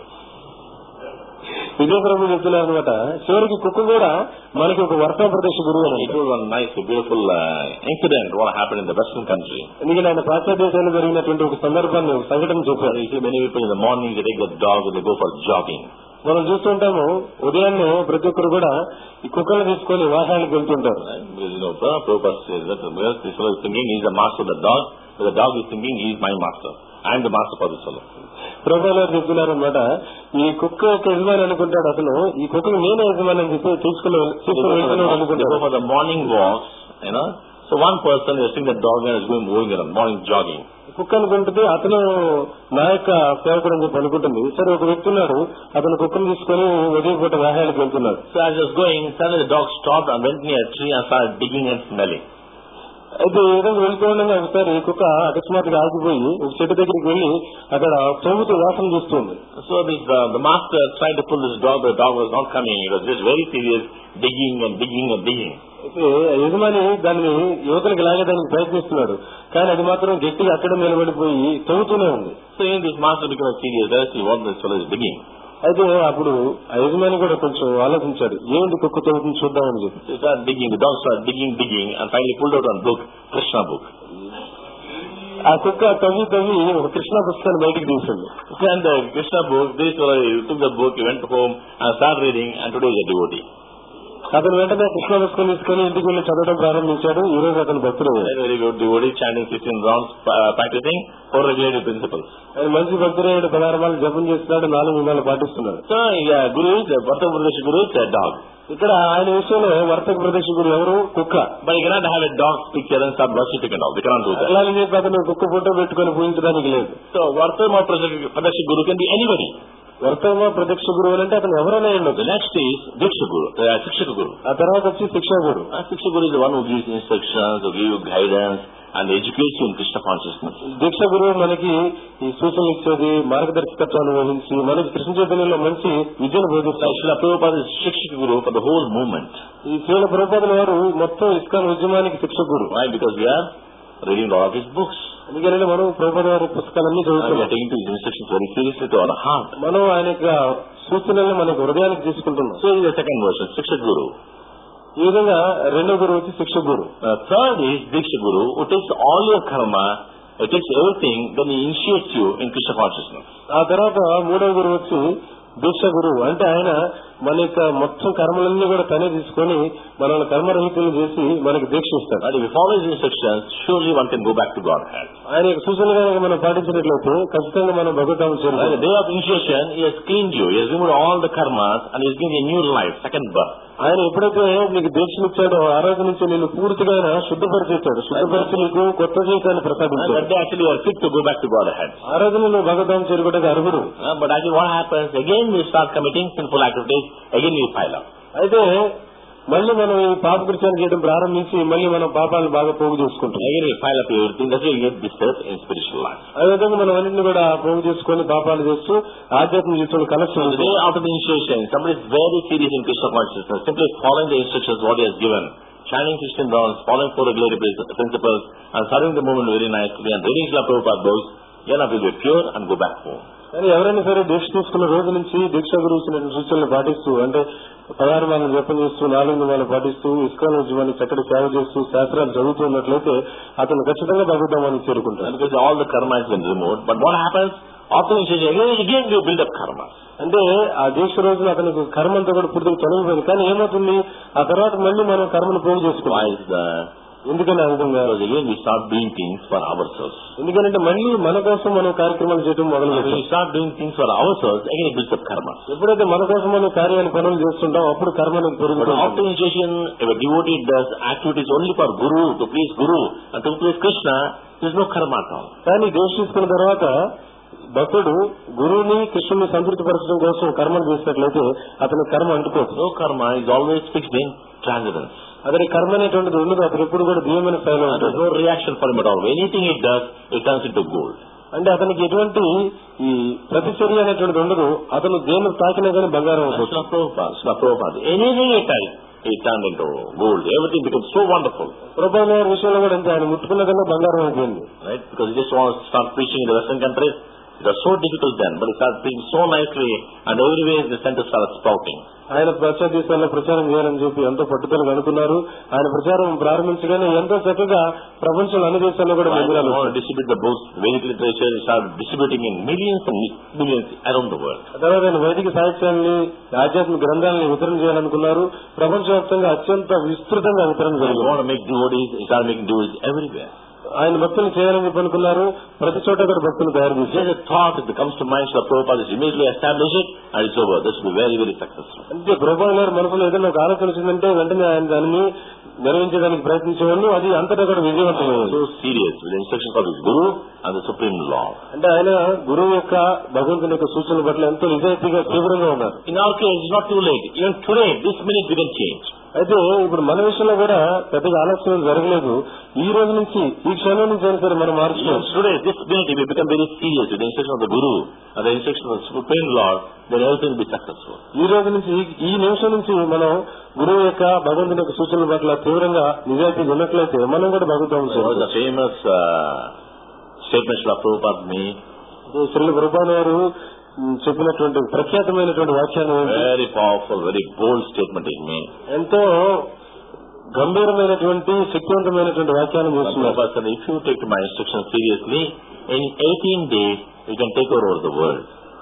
విజయ ప్రభు చెప్తున్నారు అనమాట, చివరికి కుక్క కూడా మనకి ఒక వర్తమ ప్రదేశ గురువు అని. It was a nice, beautiful uh, incident what happened in the Western country. ఎందుకంటే ఆయన పాశ్చాత్య దేశాల్లో జరిగినటువంటి ఒక సందర్భాన్ని ఒక సంఘటన చెప్పారు. You see many people in the morning they take the dog and they go for jogging. మనం చూస్తుంటాము ఉదయాన్నే ప్రతి ఒక్కరు కూడా ఈ కుక్కలు తీసుకొని వాహనాలకు వెళ్తుంటారు. You know, Prabhupada says that this fellow is thinking he is the master of the dog, but the dog is thinking he is my master. I am the master for this fellow. ప్రభుత్వాలు చెప్తున్నారు అనమాట, ఈ కుక్క యొక్క యజమాని అనుకుంటాడు, అసలు ఈ కుక్కను నేనే యజమాని అని చెప్పి తీసుకుని అనుకుంటాడు. For the morning walks, you know, so one person is seeing the dog and is going moving around, morning jogging. కుక్క అనుకుంటుంది అతను నా యొక్క సేవకుడు అని చెప్పి అనుకుంటుంది. సరే, ఒక వ్యక్తి ఉన్నాడు, అతను కుక్కను తీసుకుని ఉదయం పూట వాహనాలకు వెళ్తున్నాడు. So as he was going, suddenly the dog stopped and went near a tree and started digging and smelling. అయితే ఈ విధంగా వెళ్తూ ఉండగా ఒకసారి కుక్క అకస్మాత్తుగా ఆగిపోయి ఒక చెట్టు దగ్గరికి వెళ్లి అక్కడ తవ్వుతూ వాసన చూస్తుంది. So this uh, the master tried to pull this dog, but the dog was not coming. It was just very serious, digging and digging and digging. అయితే యజమాని దాన్ని యువతలకు లాగేదానికి ప్రయత్నిస్తున్నాడు, కానీ అది మాత్రం గట్టిగా అక్కడ నిలబడిపోయి తవ్వుతూనే ఉంది. So in this master became serious. That's what this fellow is digging. అయితే అప్పుడు ఆ యజమాని కూడా కొంచెం ఆలోచించాడు, ఏంటి కుక్క తవ్వుతుంది చూద్దామని చెప్పి. So started digging. The dog started digging, digging, and finally pulled out a book, Krishna book. ఆ కుక్క తవ్వి తవ్వి ఒక కృష్ణ పుస్తకాన్ని బయటికి తీసింది. And the Krishna book, this fellow took the book, he went home and started reading, and today he is a devotee. అతను వెంటనే కృష్ణ పుస్తకం తీసుకుని ఇంటికి వెళ్లి చదవడం ప్రారంభించాడు. ఈ రోజు అతను భక్తుడు. Very good devotee, chanting sixteen rounds, uh, practicing four regulative principles. ఆయన మంచి భక్తుడు, పదహారు మాలు జపం చేస్తున్నాడు, నాలుగు విధాలు పాటిస్తున్నాడు. So yeah, Guru is the Vatama Pradesh Guru is a dog. ఇక్కడ ఆయన విషయంలో వర్తక ప్రదేశ గురువు ఎవరు? కుక్క. But you cannot have a dog's picture and start worshipping and all. They cannot do that. అలాగే చెప్పి అతను కుక్క ఫోటో పెట్టుకుని పూజించడానికి లేదు. So Vatama Pradesh Guru can be anybody. వర్తమ ప్రత్యక్ష గురువు అంటే అతను ఎవరైనా ఉండదు. The next is Diksha Guru, uh, Shiksha Guru. ఆ తర్వాత వచ్చి శిక్షా గురువు. Uh, Shiksha Guru is the one who gives instructions, who gives you guidance and educates you in Krishna consciousness. దీక్ష గురువు మనకి ఈ సూచనలు ఇచ్చేది, మార్గదర్శకత్వాన్ని వహించి మనకి కృష్ణ చైతన్యంలో మంచి విద్యను బోధిస్తారు. Srila Prabhupada is Shiksha Guru for the whole movement. ఈ శ్రీల ప్రభుపాదుల వారు మొత్తం ఇస్కాన్ ఉద్యమానికి శిక్ష గురువు. Why? Because we are reading all of his books. ఎందుకంటే మనం ప్రభుపాద వారి పుస్తకాలన్నీ చదువుతున్నాం. We are taking his instructions very seriously to our heart. మనం ఆయన యొక్క సూచనలను మనకు హృదయానికి తీసుకుంటున్నాం. So is the second version, Shiksha Guru. ఈ విధంగా రెండో గురువు వచ్చి శిక్ష గురువు. Uh, third is Diksha Guru, who takes all your karma, he takes everything, then he initiates you in Krishna consciousness. ఆ తర్వాత మూడవ గురువు వచ్చి దీక్ష గురువు. అంటే ఆయన మన యొక్క మొత్తం కర్మలన్నీ కూడా తనే తీసుకొని మనల్ని కర్మరహితులు చేసి మనకి దీక్ష ఇస్తాడు. But if we follow his instructions, surely one can go back to Godhead. ఆయన యొక్క సూచనగా మనం పాటించినట్లయితే ఖచ్చితంగా మనం భగవతాన్ని చేరుతాం. The day of initiation, he has cleaned you, he has removed all the karmas, and he has given you a new life, second birth. ఆయన ఎప్పుడైతే నీకు దీక్షనిచ్చాడో ఆ రోజు నుంచి నేను పూర్తిగా ఆయన శుద్ధపరిచేస్తాడు. శుద్ధపరిచి నీకు కొత్త జీవితాన్ని ప్రసాదించాడు. That day actually you are fit to go back to Godhead. ఆ రోజు నువ్వు భగవతాన్ని చేరుకోవడానికి అర్హుడు. Uh, but actually what happens, again we start committing sinful activities, again we pile up. అయితే మళ్ళీ మనం ఈ పాప కృత్యాన్ని చేయడం ప్రారంభించి మళ్ళీ మనం పాపాలను బాగా పోగు చేసుకుంటాం. Again we pile up everything, that's why you get disturbed in spiritual life. ఆ విధంగా మనం అన్నింటినీ కూడా పోగు చేసుకుని పాపాలు చేస్తూ ఆధ్యాత్మిక జీవితంలో connection. The day after the initiation, somebody is very serious in Krishna consciousness, simply following the instructions what he has given, chanting sixteen rounds, following four regulative principles, and serving the movement very nicely, and reading Srila Prabhupada books, then after you get pure and go back home. కానీ ఎవరైనా సరే దీక్ష తీసుకున్న రోజు నుంచి దీక్ష గురువు ఇచ్చిన సూచనలు పాటిస్తూ, అంటే పదహారు మాలను జపం చేస్తూ, నాలుగు మాలను పాటిస్తూ, ఇస్కాన్ ఉద్యమాన్ని చక్కటి సేవ చేస్తూ, శాస్త్రాలు చదువుతున్నట్లయితే అతను ఖచ్చితంగా భగవద్ధామాన్ని చేరుకుంటాడు. Because all the karma has been removed, but what happens after initiation, again, again you build up karma. అంటే ఆ దీక్ష రోజున అతనికి కర్మ అంతా కూడా పూర్తిగా తొలగిపోయింది, కానీ ఏమవుతుంది ఆ తర్వాత మళ్ళీ మనం కర్మను పోగు చేసుకోవాలి. ఎందుకని ఆ విధంగా? Because again we start doing things for ourselves. ఎందుకంటే మళ్ళీ మన కోసం మనం కార్యక్రమాలు చేయడం మొదలు When పెడతాం. we start doing things for ourselves, again it builds up karma. ఎప్పుడైతే మన కోసం మనం కార్యాలు పనులు చేస్తుంటాం అప్పుడు కర్మ అనేది But పెరుగుతుంది. after initiation, if a devotee does activities only for Guru, to please Guru, and to please Krishna, there is no karma at all. కానీ దోషిస్తున్న తర్వాత భక్తుడు గురువుని కృష్ణుని సంతృప్తిపరచడం కోసం కర్మను చేసినట్లయితే అతని కర్మ అంటుకోదు. No karma is always fixed in transcendence. అతని కర్మ అనేటువంటిది ఉండదు. అతను ఎప్పుడు కూడా దివ్యమైన స్థాయిలో There is ఉంటాడు. no reaction for him at all. Anything he does, it turns into gold. అంటే అతనికి ఎటువంటి ఈ ప్రతిచర్య అనేటువంటిది ఉండదు. అతను దేన్ని తాకినా కానీ బంగారం అవుతుంది. Srila Prabhupada, Srila Prabhupada, anything he does, he turned into gold. Everything becomes so wonderful. Prabhupada గారి విషయంలో కూడా అంతే. ఆయన ముట్టుకున్నదన్నా బంగారం అయిపోయింది. Right? Because he just wants to start preaching in the Western countries. It was so difficult then, but he started preaching so nicely, and everywhere the center started sprouting. ఆయన పాశ్చాత్య దేశాల్లో ప్రచారం చేయాలని చెప్పి ఎంతో పట్టుదలగా అనుకున్నారు. ఆయన ప్రచారం ప్రారంభించగానే ఎంతో చక్కగా ప్రపంచంలో అన్ని దేశాల్లో కూడా మందిరాలు distribute the books, Vedic literature, he started distributing in millions and millions around the world. తర్వాత ఆయన వైదిక సాహిత్యాన్ని, ఆధ్యాత్మిక గ్రంథాలని వితరణ చేయాలనుకున్నారు. ప్రపంచవ్యాప్తంగా అత్యంత విస్తృతంగా వితరణ He జరిగింది. wanted to make devotees, he started making devotees everywhere. ఆయన భక్తులు చేయాలని చెప్పి అనుకున్నారు. ప్రతి చోట కూడా భక్తులు తయారు చేశారు. There's a thought that comes to mind, Srila Prabhupada is immediately establish it, and it's over. This will be very, very successful. అంటే ప్రభుపాద గారి మనసులో ఏదైనా ఒక ఆలోచన వచ్చిందంటే వెంటనే ఆయన దానిని నిర్వహించడానికి ప్రయత్నించేవాళ్ళు. అది అంతటా కూడా విజయవంతమైంది. So serious with the instructions of his Guru and the Supreme Law. అంటే ఆయన గురువు యొక్క భగవంతుని యొక్క సూచనల పట్ల ఎంతో నిజాయితీగా తీవ్రంగా ఉన్నారు. In our case, it's not too late. Even today, this minute we can change. అయితే ఇప్పుడు మన విషయంలో కూడా పెద్దగా ఆలస్యం జరగలేదు. ఈ రోజు నుంచి, ఈ క్షణం నుంచి అయినా సరే మనం మార్చుకోవచ్చు. Today, this minute, if we become very serious with the instruction of the Guru and the instruction of the Supreme Lord, then everything will be successful. ఈ రోజు నుంచి, ఈ నిమిషం నుంచి మనం గురువు యొక్క భగవంతుని యొక్క సూచనల పట్ల తీవ్రంగా నిజాయితీగా ఉన్నట్లయితే మనం కూడా భగవంతుని So, the famous uh, statement Srila Prabhupada made, Srila Prabhupada గారు చెప్పినటువంటి ప్రఖ్యాతమైనటువంటి వాక్యాన్ని very powerful, very bold statement he made. ఎంతో గంభీరమైనటువంటి శక్తివంతమైనటువంటి వాక్యాన్ని చేస్తున్నారు. Prabhupada said, if you take my instruction seriously, in eighteen days, you can take over the world.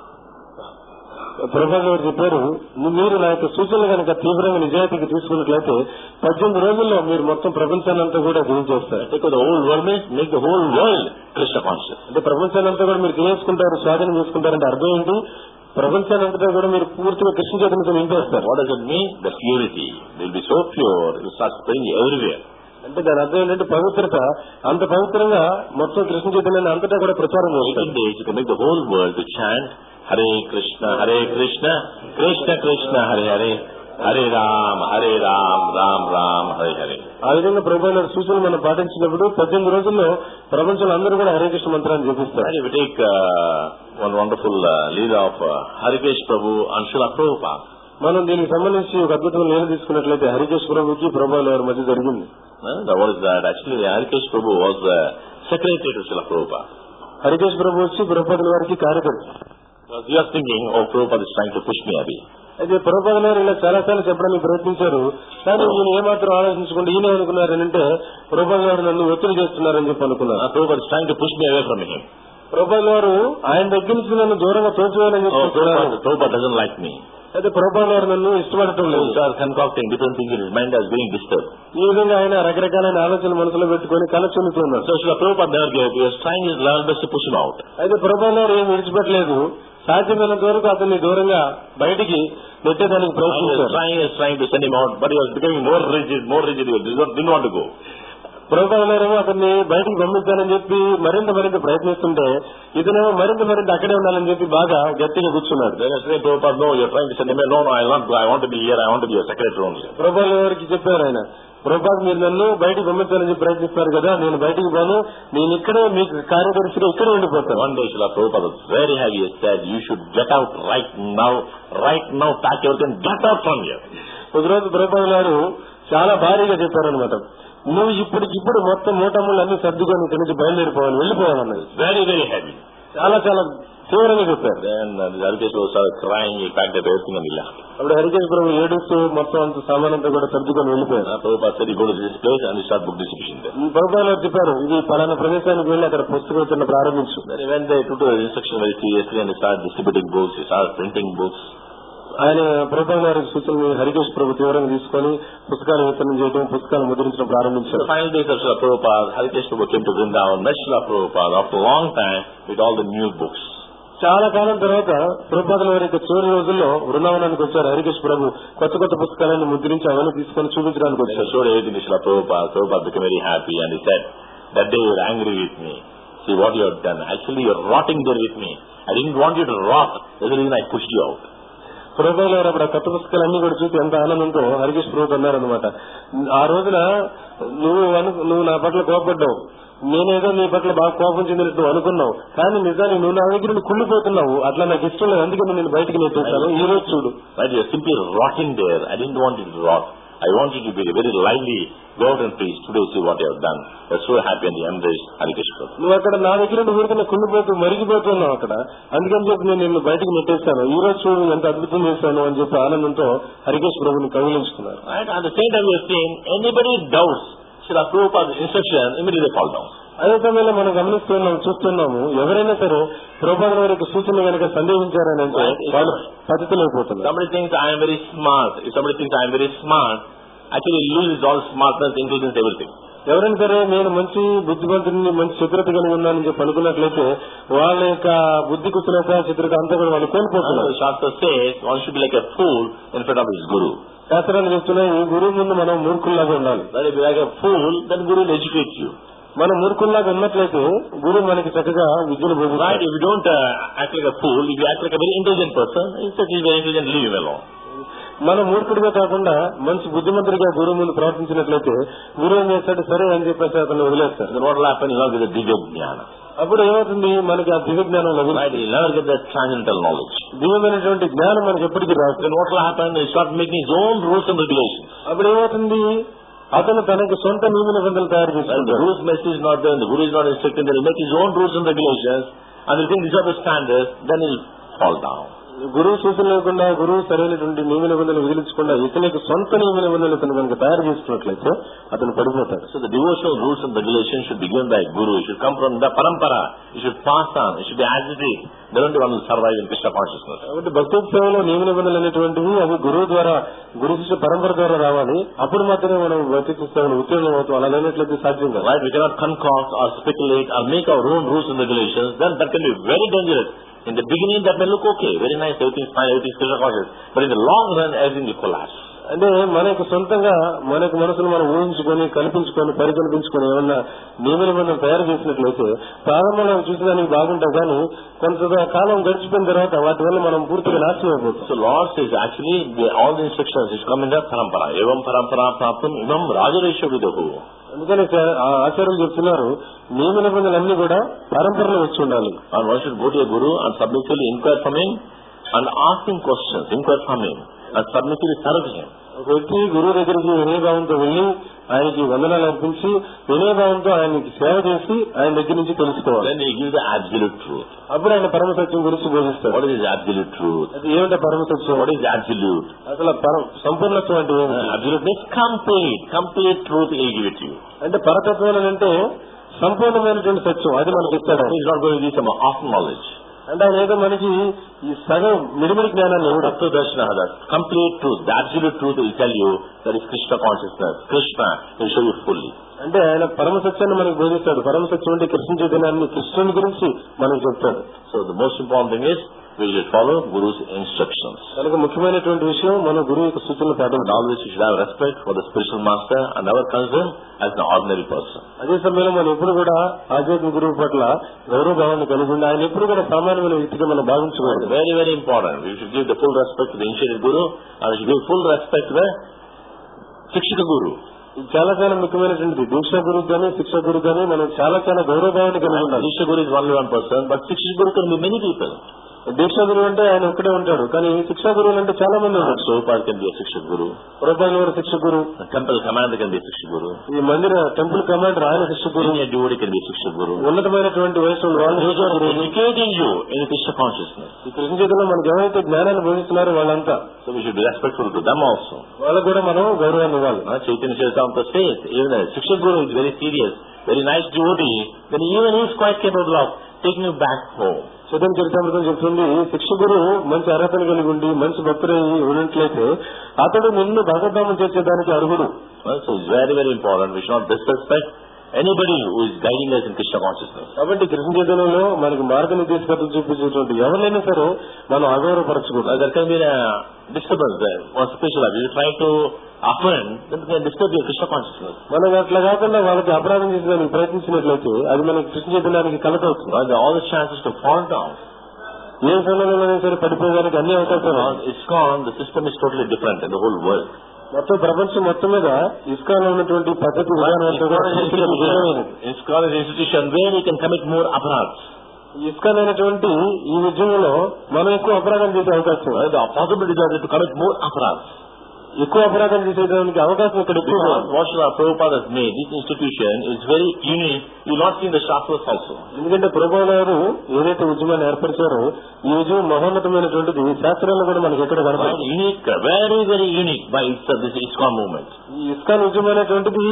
Prabhupada గారు చెప్పారు, మీరు నా యొక్క సూచనలు కనుక తీవ్రంగా నిజాయితీకి తీసుకున్నట్లయితే పద్దెనిమిది రోజుల్లో మీరు మొత్తం ప్రపంచాన్ని అంతా కూడా జయించేస్తారు. Take over the whole world means make the whole world Krishna conscious. అంటే ప్రపంచాన్ని అంతా కూడా మీరు చేసుకుంటారు, స్వాధీనం చేసుకుంటారంటే అర్థం ఏంటి? ప్రపంచాన్ని అంతటా కూడా మీరు పూర్తిగా కృష్ణ చైతన్యంతో నింపేస్తారు. What does it mean? The purity. They will be so pure, it will start spreading everywhere. అంటే దాని అర్థం ఏంటంటే పవిత్రత. అంత పవిత్రంగా మొత్తం కృష్ణ చైతన్యాన్ని అంతటా కూడా ప్రచారం చేస్తారు. eighteen days, you can make the whole world to chant Hare Krishna, Hare Krishna, Krishna Krishna, Hare Hare, Hare Ram, Hare Ram, Ram Ram, Hare Hare. ఆ విధంగా ప్రభుపాద గారి సూచనలు మనం పాటించినప్పుడు పద్దెనిమిది రోజుల్లో ప్రపంచంలో అందరూ కూడా హరే కృష్ణ మంత్రాన్ని జపిస్తారు. And if we take uh, one wonderful uh, leela of uh, Harikesh Prabhu and Srila Prabhupada. మనం దీనికి సంబంధించి ఒక అద్భుతమైన నేను తీసుకున్నట్లయితే హరికేశ్ ప్రభుకి ప్రభుపాద గారి మధ్య జరిగింది. Uh, what is that? Actually, Harikesh Prabhu was the secretary to Srila Prabhupada. హరికేశ్ ప్రభు వచ్చి ప్రభుపాద గారికి కార్యదర్శి. Because he was thinking, oh, Prabhupada is trying to push me away. అయితే ప్రభుపాద గారు ఇలా చాలా సార్లు చెప్పడానికి ప్రయత్నించారు. కానీ ఈయన ఏమాత్రం ఆలోచించకుండా ఈయన అనుకున్నారంటే ప్రభుపాద గారు నన్ను ఒత్తిడి చేస్తున్నారని చెప్పి అనుకున్నారు. Uh, Prabhupada is trying to push me away from him. Prabhupada గారు ఆయన దగ్గర నుంచి నన్ను దూరంగా తోచివేయాలని Oh, చెప్పి Prabhupada, Prabhupada doesn't like me. అయితే ప్రభుపాద గారు నన్ను ఇష్టపడటం He లేదు. started concocting different things in his mind as being disturbed. ఈ విధంగా ఆయన రకరకాలైన ఆలోచనలు మనసులో పెట్టుకుని కల చెందుతున్నారు. So Srila Prabhupada never gave up. He was trying his level best to push him out. అయితే ప్రభుపాద గారు ఏం విడిచిపెట్టలేదు. సాధ్యమైనంత వరకు అతన్ని దూరంగా బయటికి నెట్టేదానికి He was ప్రయత్నించారు. trying, he was trying to send him out, but he was becoming more rigid, more rigid. He did not, didn't want to go. Prabhupada గారేమో అతన్ని బయటికి పంపించాలని చెప్పి మరింత మరింత ప్రయత్నిస్తుంటే ఇతనేమో మరింత మరింత అక్కడే ఉండాలని చెప్పి బాగా గట్టిగా కూర్చున్నాడు. Then I said, Prabhupada, no, you're trying to send him away. No, no, I want to, I want to be here. I want to be a secretary only. Prabhupada గారికి చెప్పారు ఆయన, ప్రభుపాద మీరు నన్ను బయటికి పంపించాలని చెప్పి ప్రయత్నిస్తున్నారు కదా, నేను బయటికి పోను, నేను ఇక్కడే మీకు కార్యదర్శిగా ఇక్కడే ఉండిపోతాను. One day Srila Prabhupada was very heavy. He said, you should get out right now, right now, pack everything, get out from here. ఒక రోజు ప్రభుపాద గారు చాలా భారీగా చెప్పారనమాట, నువ్వు ఇప్పటికిప్పుడు మొత్తం మూటములు అన్ని సర్దుకొని ఇక్కడి నుంచి బయలుదేరిపోవాలి, వెళ్ళిపోవాలన్నది. Very, very heavy. చాలా చాలా తీవ్రంగా చెప్పారు. Then uh, the Harikesh Prabhu started crying. He packed up everything and he left. అప్పుడు హరికేశ్ ప్రభు ఏడుస్తూ మొత్తం అంత సామాన్ అంతా కూడా సర్దుకొని వెళ్ళిపోయారు. Uh, Prabhupada said, you go to this place and you start book distribution there. Prabhupada గారు చెప్పారు, ఇది పలానా ప్రదేశానికి వెళ్ళి అక్కడ పుస్తకం చిన్న ప్రారంభించు. Then he went there, took the instruction very seriously and he started distributing books. He started printing books. ఆయన ప్రభుత్వం గారి సూచనలు హరికేష్ ప్రభు తీవ్రంగా తీసుకుని పుస్తకాలు వితరణ చేయడం, పుస్తకాలు ముద్రించడం ప్రారంభించారు. The final days of Srila Prabhupada, Harikesh Prabhu came to Vrindavan, met Srila Prabhupada after a long time with all the new books. చాలా కాలం తర్వాత ప్రభుపాదుల వారి యొక్క చివరి రోజుల్లో బృందావనానికి వచ్చారు హరికేష్ ప్రభు. కొత్త కొత్త పుస్తకాలను ముద్రించి అవన్నీ తీసుకొని చూపించడానికి వచ్చారు. Showed everything to Srila Prabhupada. Prabhupada became very happy and he said, that day you were angry with me. See what you have done. Actually you are rotting there with me. I didn't want you to rot. That's the reason I pushed you out. ప్రభుపాదుల వారు అప్పుడు ఆ కొత్త పుస్తకాలన్నీ కూడా చూసి ఎంత ఆనందంతో హరికేష్ ప్రభు అన్నారనమాట. ఆ రోజున నువ్వు నువ్వు నా పట్ల కోపడ్డావు, నేనేదో నీ పట్ల బాగా కోపం చెందినట్టు అనుకున్నావు, కానీ నిజాన్ని నువ్వు నా దగ్గర కుళ్ళిపోతున్నావు, అట్లా నాకు ఇష్టం లేదు, అందుకే నేను బయటకు నెట్టేశాను. ఈ రోజు చూడు, simply rotting there. I don't want you to rot. I want you to be very lively. Go out and preach. Today see what you have done. You are so happy and you embrace Harikesh Prabhu. నువ్వు అక్కడ నా దగ్గర ఊరికన్నా కుళ్ళిపోతూ మరిగిపోతున్నావు అక్కడ, అందుకని చెప్పి నేను నిన్ను బయటకు నెట్టేస్తాను. ఈ రోజు చూడు ఎంత అద్భుతం చేశాను అని చెప్పి ఆనందంతో హరికేష్ ప్రభుని కౌగిలించుకున్నారు. At the same time we are saying, anybody doubts Srila Prabhupada's instruction, immediately fall down. అదే సమయంలో మనం గమనిస్తున్నాం, చూస్తున్నాము, ఎవరైనా సరే ప్రభుపాదుల వారి యొక్క సూచనలు కనుక సందేహించారని అంటే వాళ్ళు పతితులైపోతున్నారు. Somebody thinks I am very smart. If somebody thinks I am very smart, actually he loses all smartness, intelligence, everything. ఎవరైనా సరే నేను మంచి బుద్ధిమంతుని, మంచి చిత్రత కలిగి ఉన్నానని చెప్పి అనుకున్నట్లయితే వాళ్ళ యొక్క బుద్ధి కుశలత, చిత్రత అంతా కూడా వాళ్ళు కోల్పోతున్నారు. Shastra says one should be like a fool in front of his guru. శాస్త్రాలు చెప్తున్నాయి, గురువు ముందు మనం మూర్ఖుల్లాగా ఉండాలి. But if you are like a fool, then guru will educate you. మనం మూర్ఖుల్లాగా ఉన్నట్లయితే గురువు మనకి చక్కగా విద్యను బోధిస్తాడు. Right? If you don't uh, act like a fool, if you act like a very intelligent person, instead he is very intelligent, leave him alone. మనం మూర్ఖుడిగా కాకుండా మంచి బుద్ధిమంతుడిగా గురువు ముందు ప్రవర్తించినట్లయితే గురువు ఏం చేస్తాడు, సరే అని చెప్పేసి అతను వదిలేస్తాడు. Then what will happen? You will get the దివ్య జ్ఞానం. అప్పుడు ఏమవుతుంది, మనకి ఆ దివ్య జ్ఞానం లభిస్తుంది. You will never get the transcendental knowledge. దివ్యమైనటువంటి జ్ఞానం మనకి ఎప్పటికీ రాదు. Then what will happen? He start making his own rules and regulations. అప్పుడు ఏమవుతుంది, అతను తనకు సొంత నియమ నిబంధనలు తయారు చేస్తాడు. The rules message is not there, the guru is not instructing, he will make his own rules and regulations and he think these are the standards, then he will fall down. గురువు సూచన లేకుండా, గురువు సరైనటువంటి నియమ నిబంధనలు విధించకుండా ఇతనికి సొంత నియమ నిబంధనలు ఇతను కనుక తయారు చేసుకున్నట్లయితే అతను పడిపోతాడు. So the devotional rules and regulations should be given by Guru. It should come from the parampara. It should pass on. It should be as it is. Then only one will survive in Krishna consciousness. కాబట్టి భక్తి సేవలో నియమ నిబంధనలు అనేటువంటివి అవి గురువు ద్వారా, గురు శిష్య పరంపర ద్వారా రావాలి. అప్పుడు మాత్రమే మనం భక్తి సేవలు ఉత్తీర్ణం అవుతాం. అలా లేనట్లయితే సాధ్యం కాదు. Right? We cannot concoct or speculate or make our own rules and regulations. Then that can be very dangerous. In the beginning that may look okay, very nice, everything is fine, everything is Krishna conscious. But in the long run, everything will collapse. అంటే మనకు సొంతంగా మనకు మనసును మనం ఊహించుకొని, కల్పించుకొని, పరికల్పించుకొని ఏమన్నా నియమ నిబంధనలు తయారు చేసినట్లయితే ప్రారంభంలో చూసేదానికి బాగుంటాం, కానీ కొంత కాలం గడిచిపోయిన తర్వాత వాటి వల్ల మనం పూర్తిగా నాశనం అయిపోతాం. So Lord says actually the, all the instructions which come in the parampara, evam parampara praptam imam rajaresha vidahu. అందుకని ఆచార్యులు చెప్తున్నారు, నియమ నిబంధనలన్నీ కూడా పరంపరలో వచ్చి ఉండాలి. And one should go to a guru and submissively inquire from him and ask him questions, inquire from him and submissively serve him. ఒక వ్యక్తి గురువు దగ్గరికి వినయభావంతో వెళ్లి ఆయనకి వందనాలు అర్పించి వినయభావంతో ఆయనకి సేవ చేసి ఆయన దగ్గర నుంచి తెలుసుకోవాలి. Then he gives the absolute truth. అప్పుడు ఆయన పరమ సత్యం గురించి బోధిస్తాడు. What is absolute truth? అది ఏమిటో పరమ సత్యం? What is absolute? అసలు సంపూర్ణత్వం అంటే absolute means complete, complete truth he will give it to you. అంటే పరతత్వం అంటే సంపూర్ణమైనటువంటి సత్యం, అది మనకి ఇస్తాడు. He is not going to give some half knowledge. అంటే ఆయన ఏదో మనకి ఈ సగం మిడిమిడి జ్ఞానాన్ని Tattva Darshana, that complete truth, the absolute truth will tell you that is Krishna consciousness. Krishna will show you fully. అంటే ఆయన పరమ సత్యాన్ని మనకు బోధిస్తాడు. పరమ సత్యం అంటే కృష్ణ చైతన్యాన్ని, కృష్ణుని గురించి మనకు చెప్తాడు. So the most important thing is we should follow Guru's instructions. కనుక ముఖ్యమైనటువంటి విషయం మనం గురువు యొక్క సూచనలు పాటించాలి. Always we should have respect for the spiritual master and never consider him as an ordinary person. అదే సమయంలో మనం ఎప్పుడు కూడా ఆధ్యాత్మిక గురువు పట్ల గౌరవ భావాన్ని కలిగి ఉండి ఆయన ఎప్పుడు కూడా సామాన్యమైన వ్యక్తిగా మనం భావించకూడదు. Very very important. We should give the full respect to the initiated Guru and we should give full respect to the Shikshika Guru. ఇది చాలా చాలా ముఖ్యమైనటువంటి దీక్షా గురువు కానీ శిక్ష గురువు కానీ మనం చాలా చాలా గౌరవభావాన్ని కలిగి ఉండాలి. Shikshaka Guru is only one person, but Shikshaka Guru can be many people. దీక్షా గురువు అంటే ఆయన ఒక్కడే ఉంటాడు, కానీ శిక్షా గురువులు అంటే చాలా మంది ఉంటారు. Prabhupada can be a Shikshaka Guru. ప్రభుపాదుల వారు శిక్ష గురువు. Temple commander can be a Shikshaka Guru. ఈ మందిర టెంపుల్ కమాండర్ ఆయన శిక్ష గురువు. Senior devotee can be a Shikshaka Guru. ఉన్నతమైనటువంటి వయసు వాళ్ళు Educating you in Krishna consciousness. ఈ కృష్ణ చేతుల్లో మనకు ఎవరైతే జ్ఞానాన్ని బోధిస్తున్నారో వాళ్ళంతా, so we should be respectful to them also. వాళ్ళకు కూడా మనం గౌరవాన్ని ఇవ్వాలి. Chaitanya Charitamrita says even a Shikshaka Guru is very serious, very nice devotee, then even he is quite capable of taking you back home. Chaitanya చరితామృతం చెప్తుంది, శిక్షకుడు మంచి అర్హతను కలిగి ఉండి మంచి భక్తుడై ఉన్నట్లయితే అతడు నిన్ను భగవద్ధామం చేర్చేదానికి అర్హుడు. So it's very very important. We should not disrespect anybody who is guiding us in Krishna consciousness. కాబట్టి కృష్ణ చైతన్యంలో మనకి మార్గనిర్దేశకతలు చూపించేటువంటి ఎవరైనా సరే మనం అగౌరవపరచకూడదు. There can be a disturbance there. One special, if you try to offend, then it can disturb your Krishna consciousness. మనం అట్లా కాకుండా వాళ్ళకి అపరాధం చేసేదానికి ప్రయత్నించినట్లయితే అది మనకి కృష్ణ చైతన్యానికి కలత అవుతుంది. All the chances to fall down. ఏ సమయంలోనైనా సరే పడిపోయేదానికి అన్ని అవకాశాలు. ISKCON, the system is totally different in the whole world. మొత్తం ప్రపంచం మొత్తం మీద ఇస్కాన్ ఉన్నటువంటి పద్ధతి ISKCON is an institution where you can commit more aparadhs. ISKCON అయినటువంటి ఈ ఉద్యమంలో మనం ఎక్కువ అపరాధం చేసే అవకాశం. The possibility is to commit more aparadhs. ఎక్కువ అపరాధం చేసేదానికి అవకాశం ఇక్కడ ఎక్కువ. What Srila Prabhupada has made, this institution is very unique. You will not see in the Shastras also. ఎందుకంటే ప్రభుపాద గారు ఏదైతే ఉద్యమాన్ని ఏర్పరిచారో ఈ ఉద్యమం మహోన్నతమైనటువంటిది, శాస్త్రాల్లో కూడా మనకి ఎక్కడ కనపడుతుంది. Unique, very very unique by itself, this ISKCON movement. ఈ ఇస్కాన్ ఉద్యమం అనేటువంటిది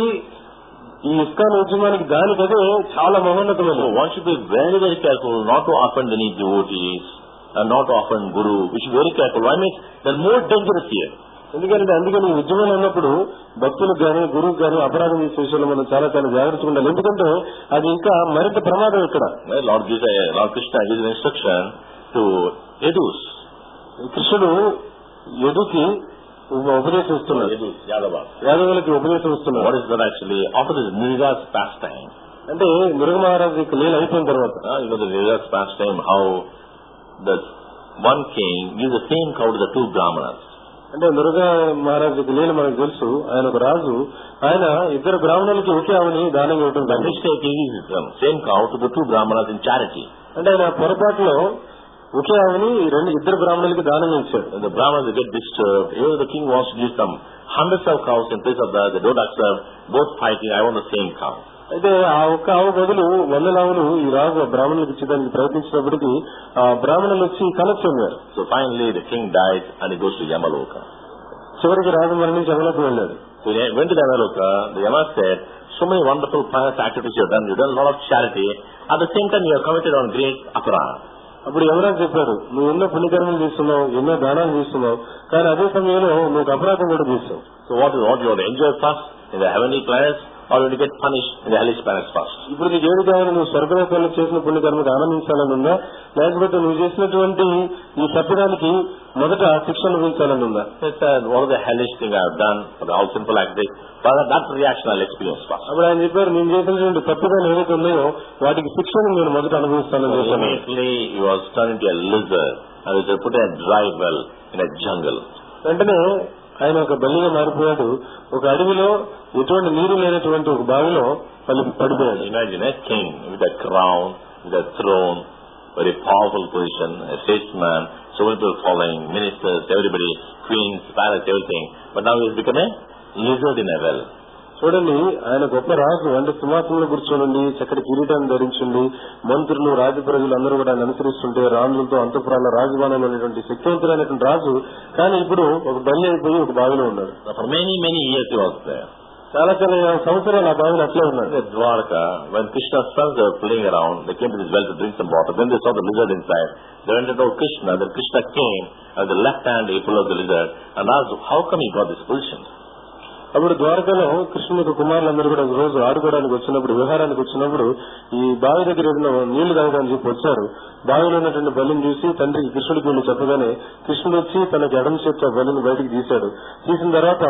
ఈ ఇస్కాన్ ఉద్యమానికి దానికదే చాలా మహోన్నతమైనది. So one should be very very careful not to offend any devotees and not to offend Guru. We should be very careful. Why means they are more dangerous here. ఎందుకంటే అందుకని ఈ ఉద్యమంలో ఉన్నప్పుడు భక్తులకు గానీ గురువుకు గానీ అపరాధం చేసే విషయంలో మనం చాలా చాలా జాగ్రత్తగా ఉండాలి. ఎందుకంటే అది ఇంకా మరింత ప్రమాదం ఇక్కడ. Lord gives a, Lord Krishna gives an instruction to Yadus. కృష్ణుడు యదుకి ఉపదేశం ఇస్తున్నాడు. యాదవులకి ఉపదేశం ఇస్తున్నాడు. What is that actually? After this Nirga's pastime. అంటే మృగ మహారాజు యొక్క లీల అయిపోయిన తర్వాత, you know the Nirga's pastime, how the one king gives the same cow to the two brahmanas. అంటే మృగ మహారాజు లీల మనకు తెలుసు. ఆయన ఒక రాజు, ఆయన ఇద్దరు బ్రాహ్మణులకి ఒకే ఆవుని దానం ఇవ్వటం. Same cow to the two brahmanas in charity. అంటే ఆయన పొరపాటులో ఒకే ఆవుని రెండు ఇద్దరు బ్రాహ్మణులకి దానం ఇచ్చాడు. The Brahmanas get disturbed. Even the king wants to give some hundreds of cows in place of that. They don't accept. Both fighting. I want the same cow. అయితే ఆ ఒక్క ఆవు బదులు వందల ఆవులు ఈ రాజు బ్రాహ్మణులకు ఇచ్చేదానికి ప్రయత్నించినప్పటికీ ఆ బ్రాహ్మణులు వచ్చి కలెక్ట్ చెందారు. So finally the king died and he goes to Yamaloka. చివరికి రాజు మరణించి యమలోకి వెళ్ళాడు. So he went to Yamaloka. The Yama said, so many wonderful pious activities you have done. You have done a lot of charity. At the same time you have committed on great aparadha. అప్పుడు ఎవరైనా చెప్పారు, నువ్వు ఎన్నో పుణ్యకర్మలు చేస్తున్నావు, ఎన్నో దానాలు చేస్తున్నావు, కానీ అదే సమయంలో నువ్వు అపరాధం కూడా చేస్తావు. So what is what you want to enjoy first in the heavenly planets, or you get punished in the hellish planets first? ఇప్పుడు నీకు ఏది కావాలి, నువ్వు స్వర్గలోకంలో చేసిన పుణ్యకర్మకు ఆనందించాలని ఉందా, లేకపోతే నువ్వు చేసినటువంటి ఈ తప్పిదానికి మొదట శిక్ష అనుభవించాలని ఉందా? What is the hellish thing I have done for the all sinful activities? For that reaction I'll experience first. అప్పుడు ఆయన చెప్పారు, నేను చేసినటువంటి తప్పిదాలు ఏవైతే ఉన్నాయో వాటికి శిక్షను నేను మొదట అనుభవిస్తానని చెప్పాను. Immediately he was turned into a lizard and was put in a dry well in a jungle. వెంటనే ఆయన ఒక బల్లిగా మారిపోయాడు. ఒక అడవిలో ఎటువంటి నీరు లేనటువంటి ఒక బావిలో పడిపోయాడు. Imagine a king with a crown, with a throne, very powerful position, a statesman, so many people following, ministers, everybody, queens, palace, everything. But now he has become a lizard in a well. చూడండి, ఆయన గొప్ప రాజు, అంటే సింహాసనంలో కూర్చోనండి, చక్కటి కిరీటాన్ని ధరించండి, మంత్రులు రాజు ప్రజలు అందరూ కూడా ఆయన అనుసరిస్తుంటే రాజులతో అంతఃపురాల రాజభవనంలో ఉన్నటువంటి శక్తివంతులైనటువంటి రాజు, కానీ ఇప్పుడు ఒక బల్లి అయిపోయి ఒక బావిలో ఉన్నాడు. For many many years he was there. చాలా చాలా సంవత్సరాలు ఆ బావిలో అట్లే ఉన్నాడు. At Dwarka, when Krishna's sons were playing around, they came to this well to drink some water. Then they saw the lizard inside. They went to know Krishna. Then Krishna came at the left hand he pulled out the lizard and asked, how come he got this position? అప్పుడు ద్వారకలో కృష్ణుడు కుమారులందరూ కూడా రోజు ఆడుకోవడానికి వచ్చినప్పుడు, విహారానికి వచ్చినప్పుడు ఈ బావి దగ్గర ఏదైనా నీళ్లు తాగడానికి చెప్పి వచ్చారు. బావిలో ఉన్నటువంటి బలిని చూసి తండ్రికి కృష్ణుడికి వీళ్ళు చెప్పగానే కృష్ణుడు వచ్చి తనకి ఎడమ చేత బలిని బయటికి తీశాడు. తీసిన తర్వాత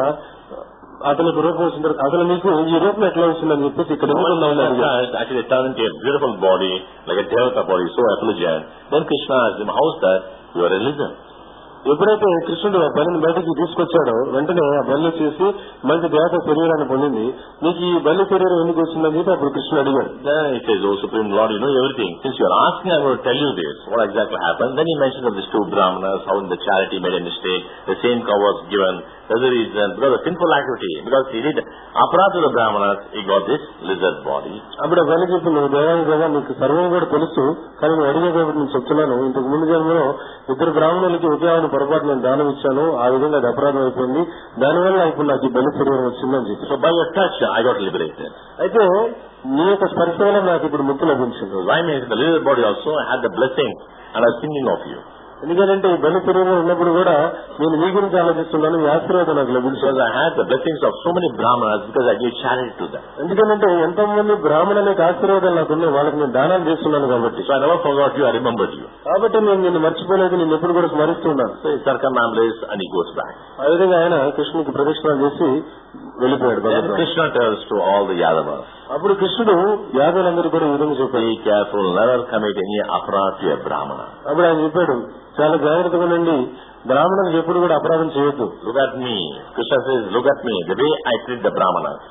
అతనికి రూపం వచ్చిన తర్వాత అసలు మీకు ఈ రూపం ఎట్లా వచ్చిందని చెప్పేసి ఇక్కడ actually turned into a beautiful body like a devata body, so effulgent. Then Krishna asked him, how is that? You are a lizard. ఎప్పుడైతే కృష్ణుడు ఆ బలిని బయటికి తీసుకొచ్చాడో వెంటనే ఆ బలి చేసి మంచి దేవత శరీరాన్ని పొందింది. నీకు ఈ బలి శరీరం ఎందుకు వచ్చిందని చెప్పి అప్పుడు కృష్ణుడు అడిగాడు. Then he says, oh Supreme Lord, you know everything. Since you are asking, I am going to tell you this. What exactly happened? Then he mentioned of these two brahmanas, how in the charity made a mistake. The same cow was given. That's the reason. Because of sinful activity. Because he did aparadha to the brahmanas, he got this lizard body. అప్పుడు బలి చెప్పి, నువ్వు దేవాన్ని కదా నీకు సర్వం కూడా తెలుసు, కానీ నువ్వు అడిగే కాబట్టి నేను చెప్తున్నాను. ఇంతకు ముందు జన్మలో ఇద్దరు బ్రాహ్మణులకి ఒకే పొరపాటు నేను దానం ఇచ్చాను, ఆ విధంగా అది అపరాధం అయిపోయింది, దానివల్ల ఇప్పుడు నాకు ఈ బలి శరీరం వచ్చిందని చెప్పి. So by your touch I got liberated. అయితే నీ యొక్క స్పర్శ వల్ల నాకు ఇప్పుడు ముక్తి లభించింది. Why means the little body also had the blessing and I was thinking of you. ఎందుకంటే ఈ బలి శరీరంలో ఉన్నప్పుడు కూడా నేను మీ గురించి ఆలోచిస్తున్నాను, మీ ఆశీర్వాదం నాకు లభించింది. Because I had the blessings of so many brahmanas because I gave charity to them. ఎందుకంటే ఎంతో మంది బ్రాహ్మణులకు ఆశీర్వాదాలు నాకు ఉన్నాయి, వాళ్ళకి నేను దానాలు చేస్తున్నాను కాబట్టి. So I never forgot you, I remembered you. కాబట్టి నేను నిన్ను మర్చిపోలేదు, నేను ఎప్పుడు కూడా స్మరిస్తున్నాను. So he circumambulates and he goes back. ఆ విధంగా ఆయన కృష్ణునికి ప్రదక్షిణ చేసి వెళ్ళిపోయాడు. Then Krishna tells to all the Yadavas. అప్పుడు కృష్ణుడు యాదవులందరూ కూడా ఈ విధంగా చెప్పాడు, be careful, never commit any aparadha to a brahmana. అప్పుడు ఆయన చెప్పాడు, చాలా జాగ్రత్తగా ఉండండి, బ్రాహ్మణులకు ఎప్పుడు కూడా అపరాధం చేయొద్దు. Look at me. Krishna says, look at me, the way I treat the brahmanas.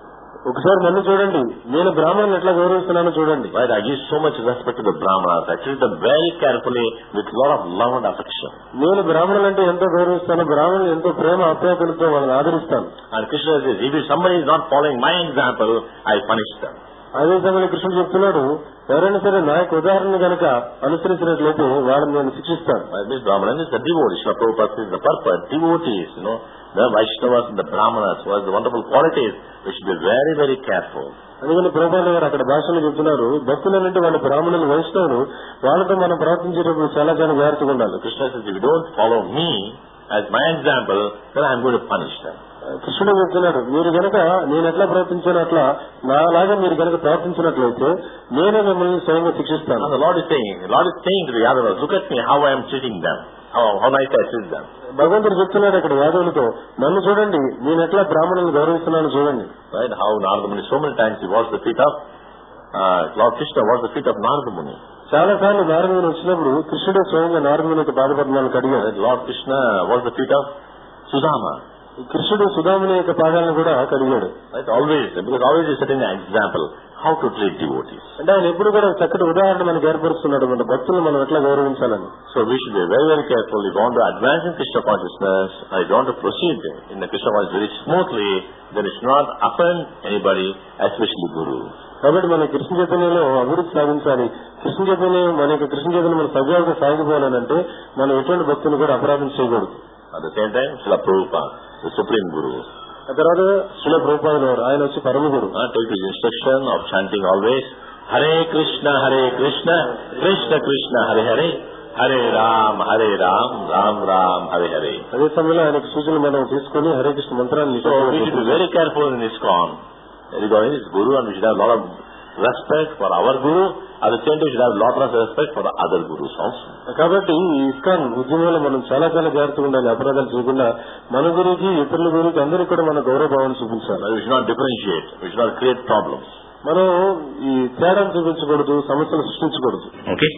ఒకసారి నన్ను చూడండి, నేను బ్రాహ్మణులను ఎట్లా గౌరవిస్తున్నానో చూడండి. Right, I give so much respect to the brahmanas. I treat them very carefully with lot of love and affection. నేను బ్రాహ్మణులంటే ఎంతో గౌరవిస్తాను, బ్రాహ్మణులు ఎంతో ప్రేమ ఆప్యాయతలతో వాళ్ళని ఆదరిస్తాను. And Krishna says, if somebody is not following my example, I punish them. అదే సమయంలో కృష్ణుడు చెప్తున్నాడు, ఎవరైనా సరే నా యొక్క ఉదాహరణ కనుక అనుసరించినట్లయితే వాళ్ళని నేను శిక్షిస్తాను. This Brahmana is the devotee. Srila Prabhupada says the purpose, devotees, you know, the Vaishnavas and the Brahmanas who has the wonderful qualities, we should be very, very careful. అందుకని ప్రభుపాదుల గారు అక్కడ భాషలో చెప్తున్నారు, భక్తులంటే వాళ్ళ బ్రాహ్మణులు వైష్ణవులు, వాళ్ళతో మనం ప్రవర్తించేటప్పుడు చాలా చాలా జాగ్రత్తగా ఉండాలి. Krishna says, if you don't follow me as my example, then I am going to punish them. కృష్ణుడు చెప్తున్నాడు, మీరు కనుక నేను ఎట్లా ప్రవర్తించానో అట్లా నాలాగా మీరు కనుక ప్రవర్తించినట్లయితే నేనే మిమ్మల్ని స్వయంగా శిక్షిస్తాను. The Lord is saying, the Lord is saying to the Yadavas, look at me, how I am treating them, how, how nice I treat them. భగవంతుడు చెప్తున్నాడు అక్కడ యాదవులతో, నన్ను చూడండి, నేను ఎట్లా బ్రాహ్మణులను గౌరవిస్తున్నాను చూడండి. Right, how Narada Muni so many times he washed the feet of uh, Lord Krishna washed the feet of Narada Muni. చాలా సార్లు నారదుని వచ్చినప్పుడు కృష్ణుడే స్వయంగా నారదుని యొక్క పాదపద్మాలను కడిగాడు. Lord Krishna washed the feet of Sudama. కృష్ణుడు సుధాముని యొక్క పాదాలను కూడా కడిగాడు. Right, always, because always is setting an example how to treat devotees. అంటే ఆయన ఎప్పుడు కూడా చక్కటి ఉదాహరణ మనకు ఏర్పరుస్తున్నాడు, మన భక్తులను మనం ఎట్లా గౌరవించాలని. So we should be very, very careful. If you want to advance in Krishna consciousness, or if you want to proceed in the Krishna consciousness very smoothly, then it should not offend anybody, especially Guru. కాబట్టి మన కృష్ణ చైతన్యంలో అభివృద్ధి సాధించాలి. కృష్ణ చైతన్యం మన యొక్క కృష్ణ చైతన్యం మన సజావుగా సాగిపోవాలంటే మనం ఎటువంటి భక్తులు కూడా అపరాధం చేయకూడదు. At the same time, Srila Prabhupada, the Supreme Guru, ఆ తర్వాత శ్రీల ప్రభుపాదుల వారు, ఆయన వచ్చి పరమ గురు, uh, take his instruction of chanting always Hare Krishna, Hare Krishna, Krishna Krishna, Hare Hare, Hare Ram, Hare Ram, Ram Ram, Hare Hare. అదే సమయంలో ఆయనకు సూచనలు మనం తీసుకుని హరే కృష్ణ మంత్రాన్ని. So we should be very careful in ISKCON regarding this Guru, and we should have a lot of respect for our Guru. At the same time, we should have a lot of respect for the other Gurus also. కాబట్టి ఈ ISKCON ఉద్యమంలో మనం చాలా చాలా జాగ్రత్తగా ఉండాలి, అపరాధాలు చేయకుండా మన గురికి ఇతరుల గురికి అందరికీ కూడా మన గౌరవ భావాన్ని చూపించాలి. We should not differentiate, we should not create problems. మనం ఈ తేడాను చూపించకూడదు, సమస్యలు సృష్టించకూడదు. Okay.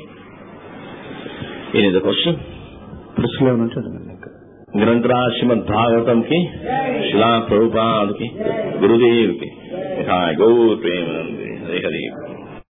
Any other question? ప్రశ్నలు ఏమైనా ग्रंथराज श्रीमद् भागवतम की शिला प्रभुपाद की गुरुदेव की गौर प्रेम हरे हरे।